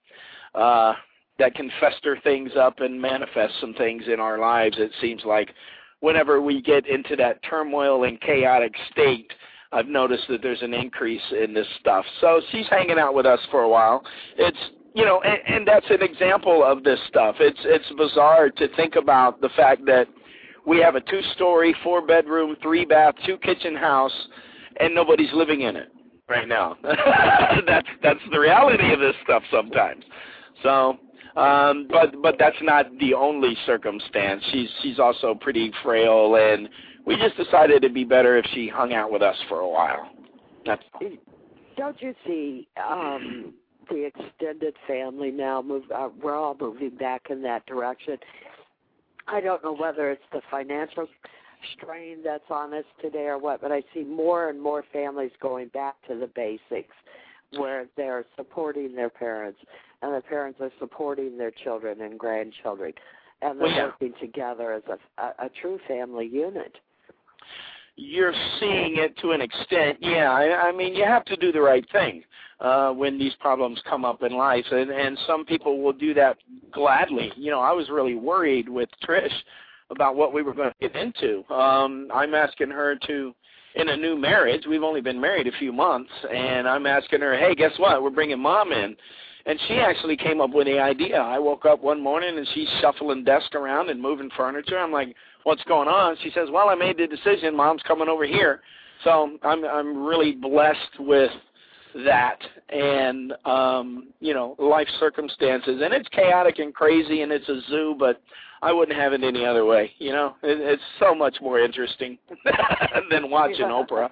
that can fester things up and manifest some things in our lives. It seems like whenever we get into that turmoil and chaotic state, I've noticed that there's an increase in this stuff. So she's hanging out with us for a while. It's, you know, and that's an example of this stuff. It's bizarre to think about the fact that we have a 2-story, 4-bedroom, 3-bath, 2-kitchen house, and nobody's living in it right now. That's the reality of this stuff sometimes. So, but that's not the only circumstance. She's also pretty frail, and we just decided it'd be better if she hung out with us for a while. That's all. Don't you see the extended family now we're all moving back in that direction? I don't know whether it's the financial strain that's on us today or what, but I see more and more families going back to the basics where they're supporting their parents and the parents are supporting their children and grandchildren, and they're working together as a true family unit. You're seeing it to an extent, yeah. I mean, you have to do the right thing when these problems come up in life, and some people will do that gladly. You know, I was really worried with Trish about what we were going to get into. I'm asking her to, in a new marriage, we've only been married a few months, and I'm asking her, hey, guess what? We're bringing Mom in. And she actually came up with the idea. I woke up one morning, and she's shuffling desks around and moving furniture. I'm like, what's going on? She says, well, I made the decision. Mom's coming over here. So I'm really blessed with that and, life circumstances. And it's chaotic and crazy, and it's a zoo, but I wouldn't have it any other way. It's so much more interesting than watching Oprah.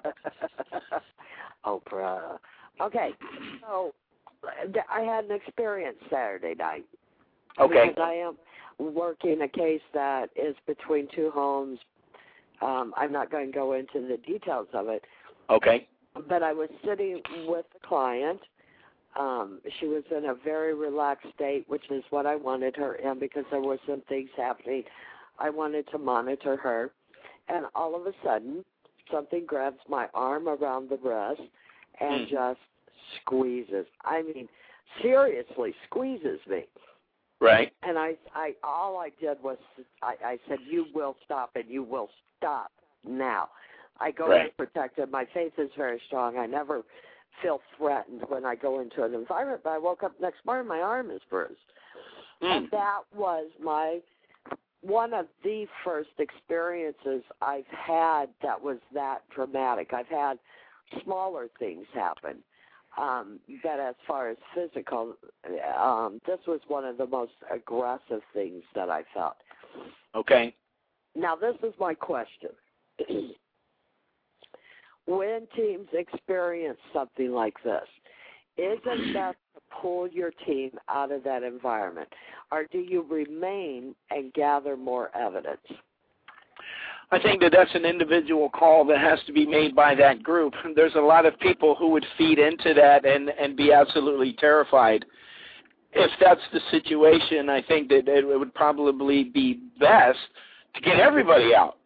Oprah. Okay, so I had an experience Saturday night. Okay. Because I am working a case that is between two homes. I'm not going to go into the details of it. Okay. But I was sitting with the client. She was in a very relaxed state, which is what I wanted her in because there were some things happening. I wanted to monitor her. And all of a sudden, something grabs my arm around the wrist and just squeezes. I mean, seriously squeezes me. Right. And all I did was I said, you will stop, and you will stop now. I go in protected. My faith is very strong. I never feel threatened when I go into an environment, but I woke up next morning, my arm is bruised. And that was one of the first experiences I've had that was that dramatic. I've had smaller things happen. But as far as physical, this was one of the most aggressive things that I felt. Okay. Now, this is my question. When teams experience something like this, is it best to pull your team out of that environment, or do you remain and gather more evidence? I think that's an individual call that has to be made by that group. There's a lot of people who would feed into that and be absolutely terrified. If that's the situation, I think that it would probably be best to get everybody out.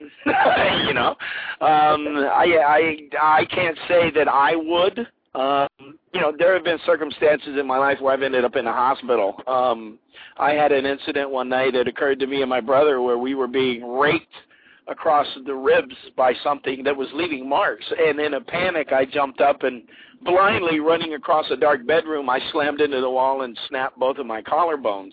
I can't say that I would. There have been circumstances in my life where I've ended up in a hospital. I had an incident one night that occurred to me and my brother where we were being raked across the ribs by something that was leaving marks. And in a panic, I jumped up and blindly running across a dark bedroom, I slammed into the wall and snapped both of my collarbones.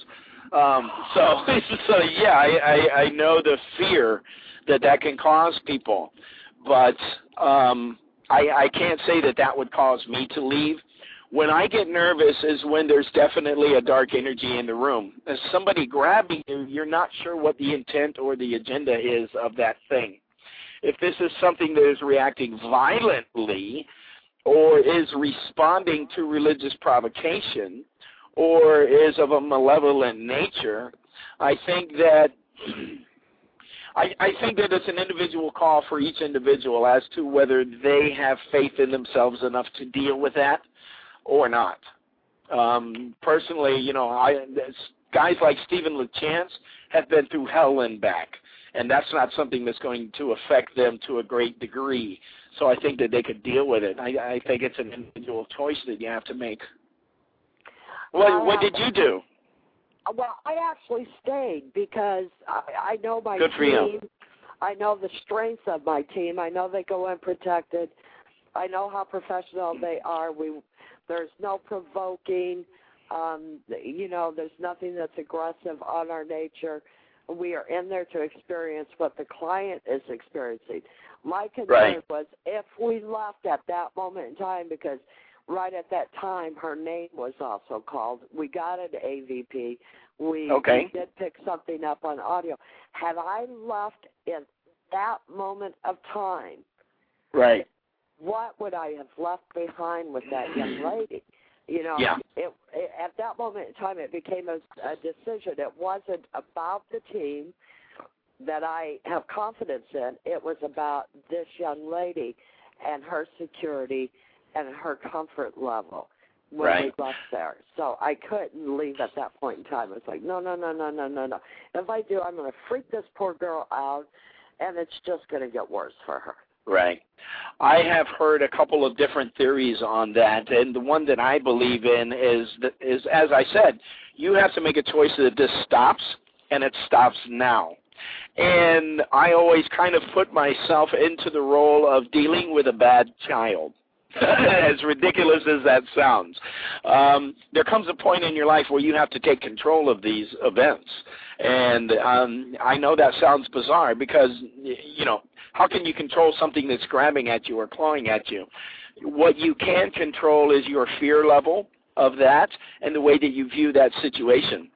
I know the fear that can cause people, but I can't say that would cause me to leave. When I get nervous is when there's definitely a dark energy in the room. As somebody grabbing you, you're not sure what the intent or the agenda is of that thing. If this is something that is reacting violently or is responding to religious provocation or is of a malevolent nature, I think that it's an individual call for each individual as to whether they have faith in themselves enough to deal with that or not. Personally, guys like Stephen LeChance have been through hell and back, and that's not something that's going to affect them to a great degree. So I think that they could deal with it. I think it's an individual choice that you have to make. What did you do? Well, I actually stayed because I know my Good for team. you. I know the strengths of my team. I know they go unprotected. I know how professional they are. There's no provoking. There's nothing that's aggressive on our nature. We are in there to experience what the client is experiencing. My concern was if we left at that moment in time, because right at that time her name was also called. We got an AVP. We did pick something up on audio. Had I left in that moment of time, what would I have left behind with that young lady? At that moment in time, it became a decision. It wasn't about the team that I have confidence in. It was about this young lady and her security and her comfort level when we left there. So I couldn't leave at that point in time. It was like, no. If I do, I'm going to freak this poor girl out, and it's just going to get worse for her. Right. I have heard a couple of different theories on that, and the one that I believe in is as I said, you have to make a choice that this stops, and it stops now. And I always kind of put myself into the role of dealing with a bad child. as ridiculous as that sounds. There comes a point in your life where you have to take control of these events. And I know that sounds bizarre because, how can you control something that's grabbing at you or clawing at you? What you can control is your fear level of that and the way that you view that situation.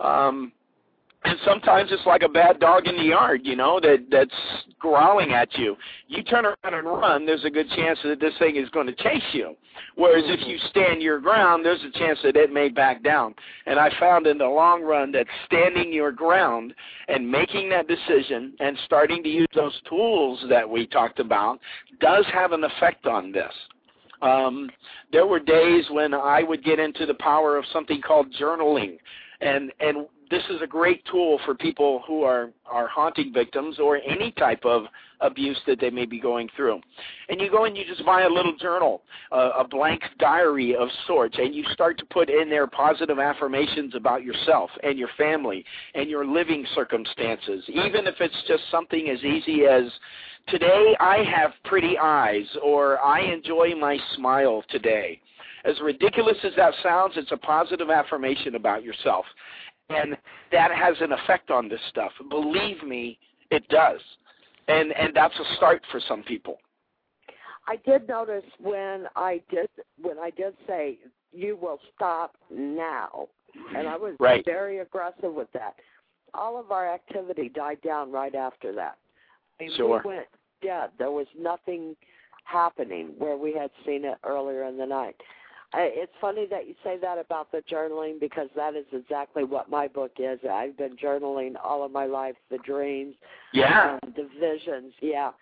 And sometimes it's like a bad dog in the yard, that's growling at you. You turn around and run, there's a good chance that this thing is going to chase you. Whereas if you stand your ground, there's a chance that it may back down. And I found in the long run that standing your ground and making that decision and starting to use those tools that we talked about does have an effect on this. There were days when I would get into the power of something called journaling. And this is a great tool for people who are haunting victims or any type of abuse that they may be going through. And you go and you just buy a little journal, a blank diary of sorts, and you start to put in there positive affirmations about yourself and your family and your living circumstances, even if it's just something as easy as, today I have pretty eyes, or I enjoy my smile today. As ridiculous as that sounds, it's a positive affirmation about yourself. And that has an effect on this stuff. Believe me, it does. And that's a start for some people. I did notice when I did say, you will stop now, and I was very aggressive with that. All of our activity died down right after that. Sure. We went dead. There was nothing happening where we had seen it earlier in the night. It's funny that you say that about the journaling, because that is exactly what my book is. I've been journaling all of my life, the dreams, the visions,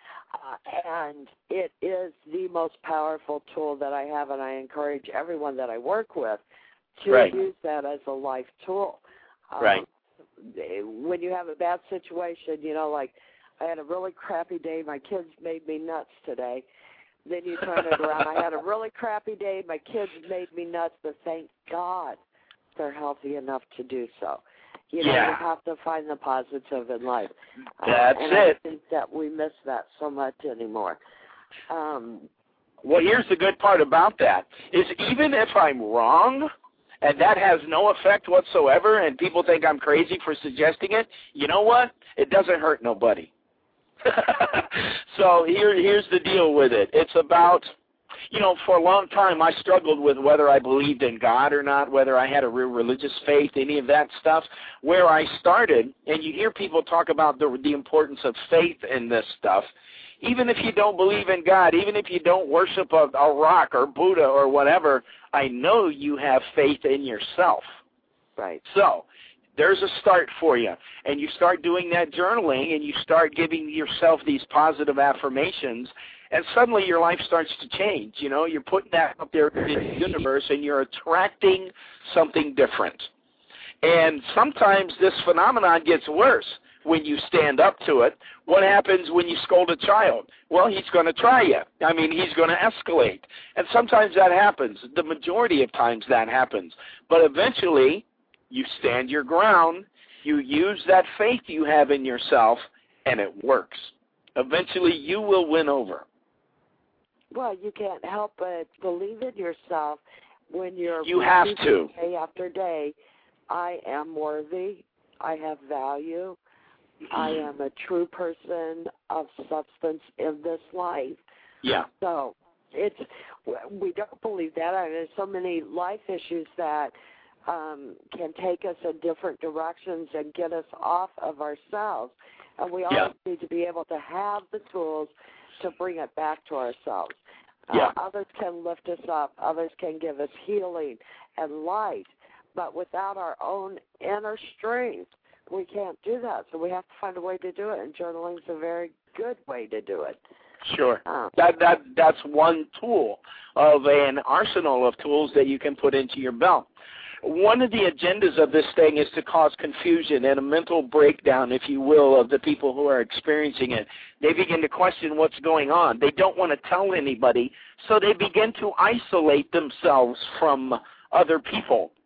and it is the most powerful tool that I have, and I encourage everyone that I work with to use that as a life tool. When you have a bad situation, like I had a really crappy day, my kids made me nuts today. Then you turn it around. I had a really crappy day. My kids made me nuts, but thank God they're healthy enough to do so. You have to find the positive in life. That's and it. I think that we miss that so much anymore. Well, here's the good part about that, is even if I'm wrong, and that has no effect whatsoever, and people think I'm crazy for suggesting it, you know what? It doesn't hurt nobody. So here's the deal with it. It's about, for a long time I struggled with whether I believed in God or not, whether I had a real religious faith, any of that stuff. Where I started, and you hear people talk about the importance of faith in this stuff, even if you don't believe in God, even if you don't worship a rock or Buddha or whatever, I know you have faith in yourself. Right. So there's a start for you, and you start doing that journaling, and you start giving yourself these positive affirmations, and suddenly your life starts to change. You're putting that up there in the universe, and you're attracting something different. And sometimes this phenomenon gets worse when you stand up to it. What happens when you scold a child? Well, he's going to try you. He's going to escalate. And sometimes that happens. The majority of times that happens. But eventually, you stand your ground, you use that faith you have in yourself, and it works. Eventually, you will win over. Well, you can't help but believe in yourself when you're day after day. I am worthy. I have value. I am a true person of substance in this life. Yeah. So we don't believe that. There's so many life issues that can take us in different directions and get us off of ourselves. And we always need to be able to have the tools to bring it back to ourselves. Others can lift us up. Others can give us healing and light. But without our own inner strength, we can't do that. So we have to find a way to do it, and journaling is a very good way to do it. Sure. That's one tool of an arsenal of tools that you can put into your belt. One of the agendas of this thing is to cause confusion and a mental breakdown, if you will, of the people who are experiencing it. They begin to question what's going on. They don't want to tell anybody, so they begin to isolate themselves from other people.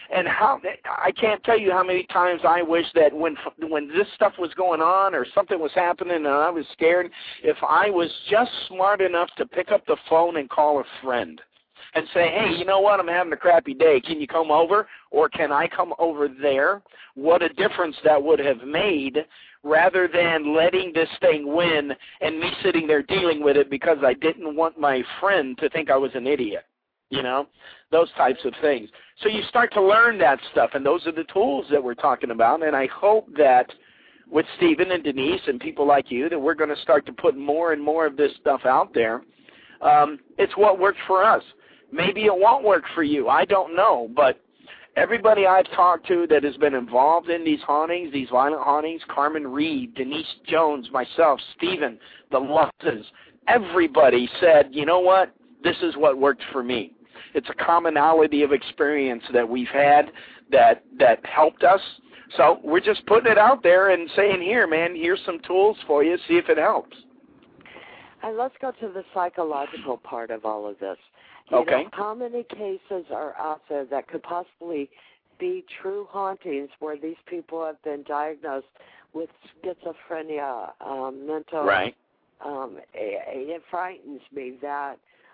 And how I can't tell you how many times I wish that when this stuff was going on or something was happening and I was scared, if I was just smart enough to pick up the phone and call a friend and say, hey, you know what, I'm having a crappy day. Can you come over, or can I come over there? What a difference that would have made, rather than letting this thing win and me sitting there dealing with it because I didn't want my friend to think I was an idiot, you know, those types of things. So you start to learn that stuff, and those are the tools that we're talking about, and I hope that with Stephen and Denise and people like you that we're going to start to put more and more of this stuff out there. It's what worked for us. Maybe it won't work for you. I don't know, but everybody I've talked to that has been involved in these hauntings, these violent hauntings, Carmen Reed, Denise Jones, myself, Stephen, the Lutzes, everybody said, you know what, this is what worked for me. It's a commonality of experience that we've had that helped us. So we're just putting it out there and saying, here, man, here's some tools for you. See if it helps. And let's go to the psychological part of all of this. You know, how many cases are out there that could possibly be true hauntings where these people have been diagnosed with schizophrenia, mental? Right. It frightens me that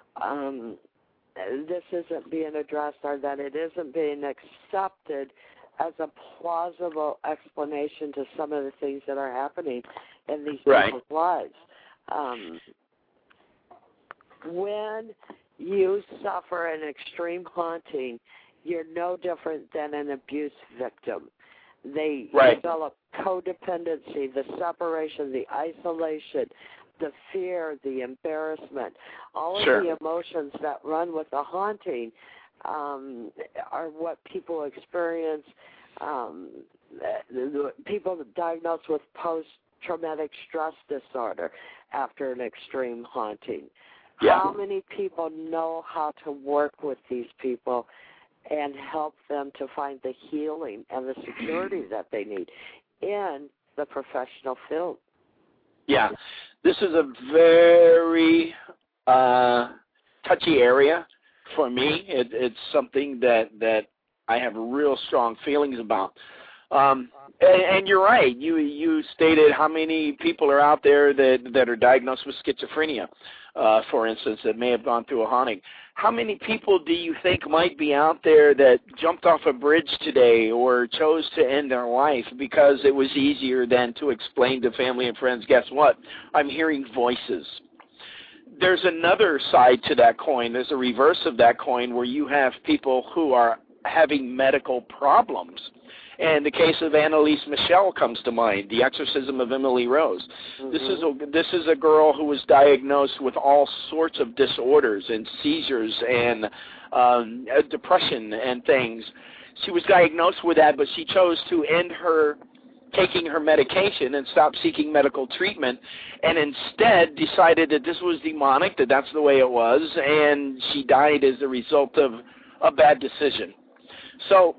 this isn't being addressed, or that it isn't being accepted as a plausible explanation to some of the things that are happening in these people's lives. When you suffer an extreme haunting, you're no different than an abuse victim. They develop codependency, the separation, the isolation, the fear, the embarrassment, all of the emotions that run with a haunting are what people experience. People diagnosed with post-traumatic stress disorder after an extreme haunting. Yeah. How many people know how to work with these people and help them to find the healing and the security that they need in the professional field? Yeah, this is a very touchy area for me. It's something that I have real strong feelings about. And you're right. You stated how many people are out there that are diagnosed with schizophrenia, for instance, that may have gone through a haunting. How many people do you think might be out there that jumped off a bridge today or chose to end their life because it was easier than to explain to family and friends, guess what, I'm hearing voices. There's another side to that coin. There's a reverse of that coin where you have people who are having medical problems. And the case of Annalise Michel comes to mind, The Exorcism of Emily Rose. Mm-hmm. This is a girl who was diagnosed with all sorts of disorders and seizures and depression and things. She was diagnosed with that, but she chose to end her taking her medication and stop seeking medical treatment, and instead decided that this was demonic, that that's the way it was, and she died as a result of a bad decision. So,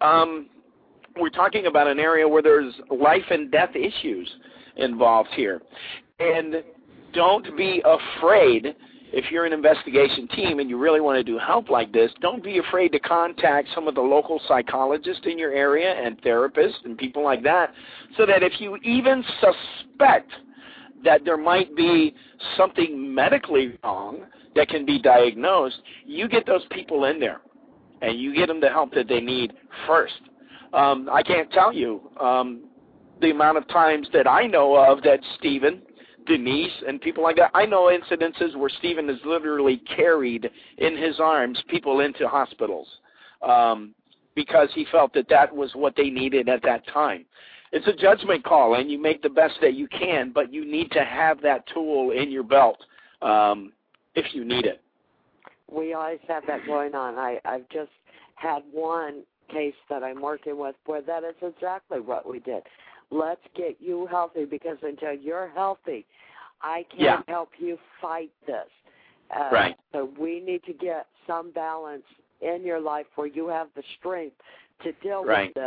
we're talking about an area where there's life and death issues involved here. And don't be afraid, if you're an investigation team and you really want to do help like this, don't be afraid to contact some of the local psychologists in your area and therapists and people like that, so that if you even suspect that there might be something medically wrong that can be diagnosed, you get those people in there and you get them the help that they need first. I can't tell you the amount of times that I know of that Stephen, Denise, and people like that. I know incidences where Stephen has literally carried in his arms people into hospitals because he felt that that was what they needed at that time. It's a judgment call, and you make the best that you can, but you need to have that tool in your belt if you need it. We always have that going on. I've just had one case that I'm working with where that is exactly what we did. Let's get you healthy, because until you're healthy, I can't help you fight this. Right. So we need to get some balance in your life where you have the strength to deal with this.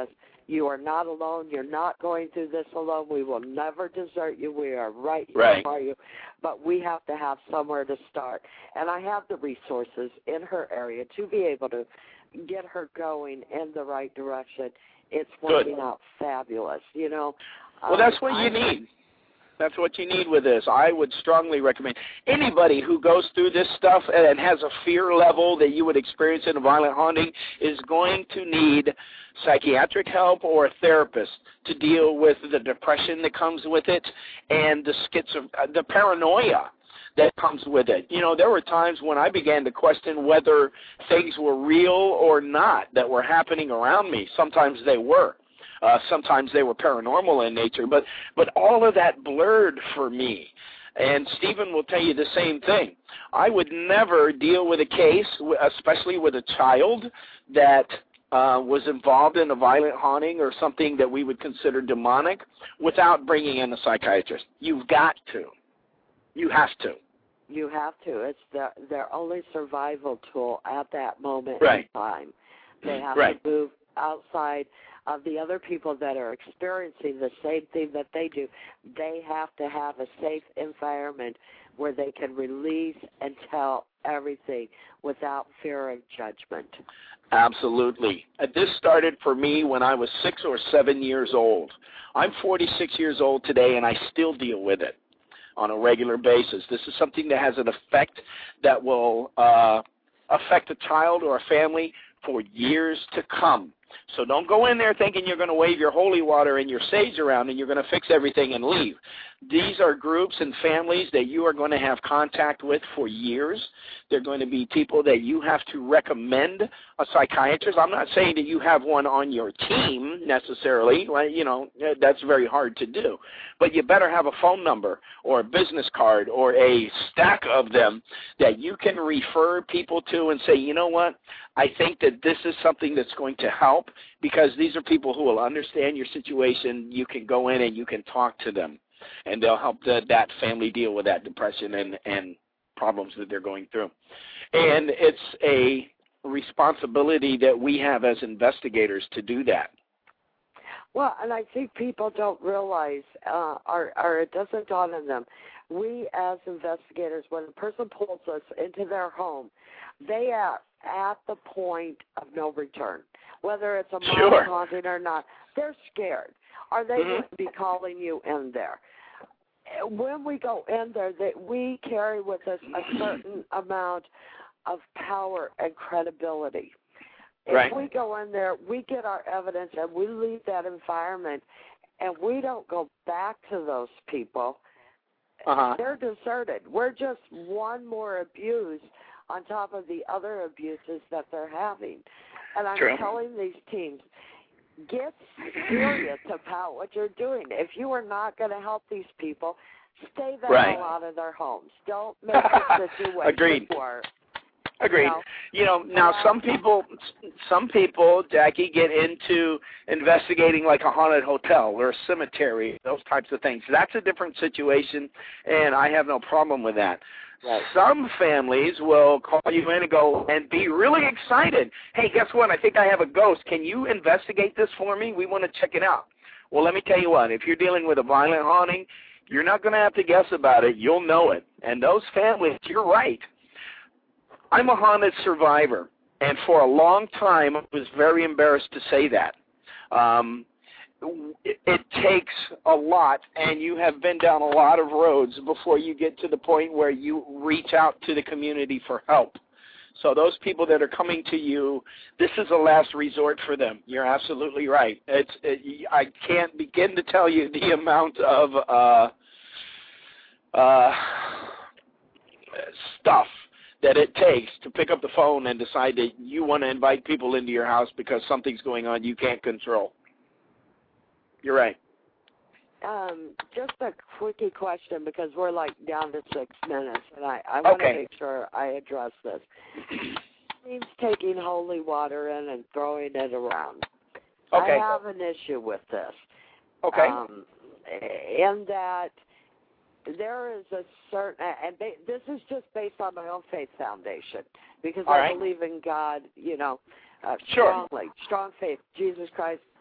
You are not alone. You're not going through this alone. We will never desert you. We are right here for you. But we have to have somewhere to start. And I have the resources in her area to be able to get her going in the right direction. It's working out fabulous, you know. Well, that's what you need. That's what you need with this. I would strongly recommend anybody who goes through this stuff and has a fear level that you would experience in a violent haunting is going to need psychiatric help or a therapist to deal with the depression that comes with it and the paranoia that comes with it. You know, there were times when I began to question whether things were real or not that were happening around me. Sometimes they were. Sometimes they were paranormal in nature, but all of that blurred for me. And Stephen will tell you the same thing. I would never deal with a case, especially with a child that was involved in a violent haunting or something that we would consider demonic, without bringing in a psychiatrist. You've got to. You have to. You have to. It's their only survival tool at that moment in time. They have to move outside of the other people that are experiencing the same thing that they do. They have to have a safe environment where they can release and tell everything without fear of judgment. Absolutely. This started for me when I was 6 or 7 years old. I'm 46 years old today, and I still deal with it on a regular basis. This is something that has an effect that will affect a child or a family for years to come. So don't go in there thinking you're going to wave your holy water and your sage around and you're going to fix everything and leave. These are groups and families that you are going to have contact with for years. They're going to be people that you have to recommend a psychiatrist. I'm not saying that you have one on your team necessarily. You know, that's very hard to do. But you better have a phone number or a business card or a stack of them that you can refer people to and say, you know what, I think that this is something that's going to help, because these are people who will understand your situation. You can go in and you can talk to them, and they'll help that family deal with that depression and problems that they're going through. And it's a responsibility that we have as investigators to do that. Well, and I think people don't realize, or it doesn't dawn on them, we as investigators, when a person pulls us into their home, they are at the point of no return. Whether it's a mind haunting or not, they're scared, or they wouldn't be calling you in there. When we go in there, we carry with us a certain amount of power and credibility. If we go in there, we get our evidence and we leave that environment and we don't go back to those people. They're deserted. We're just one more abuse on top of the other abuses that they're having. And I'm telling these teams, get serious about what you're doing. If you are not going to help these people, stay the hell out of their homes. Don't make the situation worse. Agreed. You know, now some people, Jackie, get into investigating like a haunted hotel or a cemetery, those types of things. That's a different situation, and I have no problem with that. Some families will call you in and go and be really excited. Hey, guess what? I think I have a ghost. Can you investigate this for me? We want to check it out. Well, let me tell you what. If you're dealing with a violent haunting, you're not going to have to guess about it. You'll know it. And those families, you're right. I'm a haunted survivor, and for a long time I was very embarrassed to say that. It takes a lot, and you have been down a lot of roads before you get to the point where you reach out to the community for help. So those people that are coming to you, this is a last resort for them. You're absolutely right. I can't begin to tell you the amount of stuff that it takes to pick up the phone and decide that you want to invite people into your house because something's going on you can't control. You're right. Just a quickie question, because we're like down to 6 minutes, and I want to make sure I address this. It means taking holy water in and throwing it around. I have an issue with this. In that there is a certain, and this is just based on my own faith foundation, because I believe in God, you know, strongly, strong faith, Jesus Christ,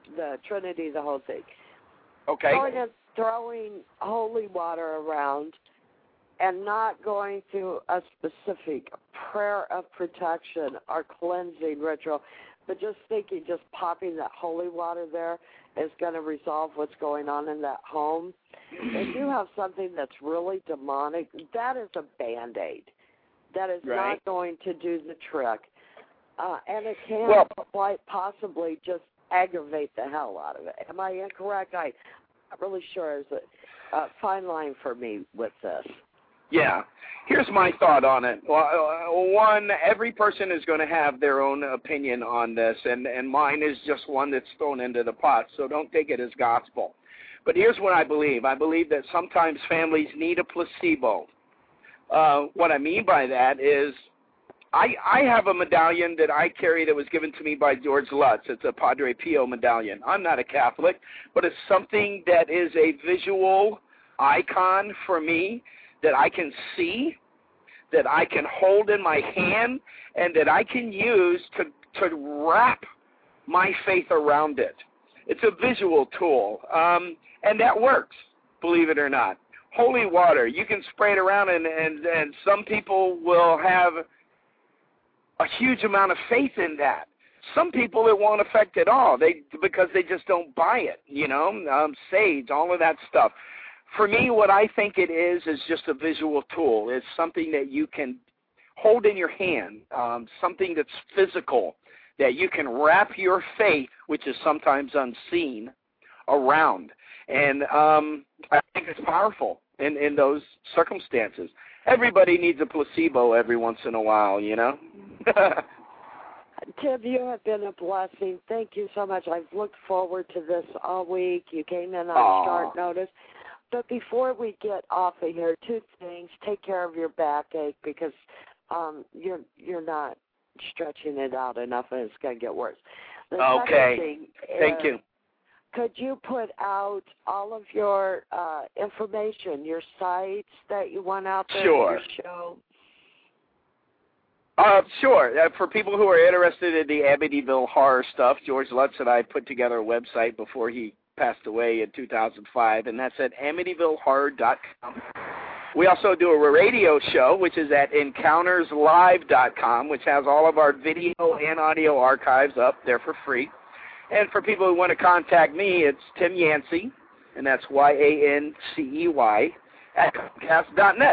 the Trinity, the whole thing. Okay. Throwing holy water around and not going through a specific prayer of protection or cleansing ritual, but just thinking just popping that holy water there is going to resolve what's going on in that home. If you have something that's really demonic, that is a Band-Aid. That is not going to do the trick. And it can quite possibly just aggravate the hell out of it. Am I incorrect? I'm not really sure. There's a fine line for me with this. Yeah. Here's my thought on it. One, every person is going to have their own opinion on this, and mine is just one that's thrown into the pot, so don't take it as gospel. But here's what I believe. I believe that sometimes families need a placebo. What I mean by that is I have a medallion that I carry that was given to me by George Lutz. It's a Padre Pio medallion. I'm not a Catholic, but it's something that is a visual icon for me that I can see, that I can hold in my hand, and that I can use to wrap my faith around it. It's a visual tool, and that works, believe it or not. Holy water, you can spray it around, and some people will have a huge amount of faith in that. Some people it won't affect at all because they just don't buy it, sage, all of that stuff. For me, what I think it is just a visual tool. It's something that you can hold in your hand, something that's physical, that you can wrap your faith, which is sometimes unseen, around. And I think it's powerful in those circumstances. Everybody needs a placebo every once in a while, Tim, you have been a blessing. Thank you so much. I've looked forward to this all week. You came in on short notice. But before we get off of here, two things. Take care of your backache because you're not stretching it out enough and it's going to get worse. The second thing is, thank you. Could you put out all of your information, your sites that you want out there Sure. for your show? Sure. For people who are interested in the Amityville horror stuff, George Lutz and I put together a website before he passed away in 2005, and that's at AmityvilleHorror.com. We also do a radio show, which is at EncountersLive.com, which has all of our video and audio archives up there for free. And for people who want to contact me, it's Tim Yancey, and that's YANCEY, at Comcast.net.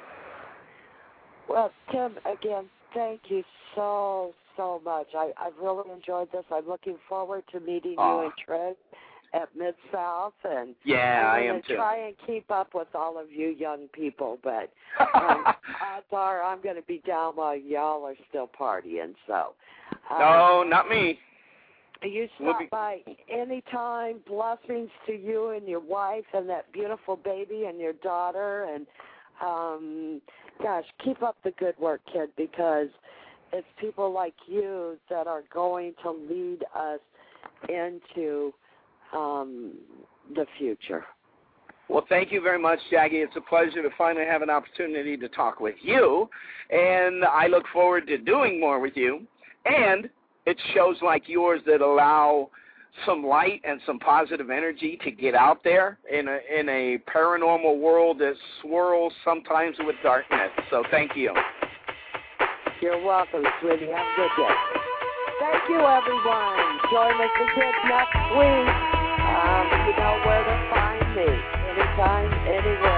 Well, Tim, again, thank you so much. I've really enjoyed this. I'm looking forward to meeting you in Trent at Mid-South. And I am too. Try and keep up with all of you young people, but odds are I'm going to be down while y'all are still partying. So, no, not me. You stop by anytime. Blessings to you and your wife and that beautiful baby and your daughter. And, gosh, keep up the good work, kid, because it's people like you that are going to lead us into the future. Well, thank you very much, Jackie. It's a pleasure to finally have an opportunity to talk with you, and I look forward to doing more with you. And it's shows like yours that allow some light and some positive energy to get out there in a paranormal world that swirls sometimes with darkness. So thank you. You're welcome, sweetie. Have a good day. Thank you, everyone. Join us again next week. You know where to find me. Anytime, anywhere.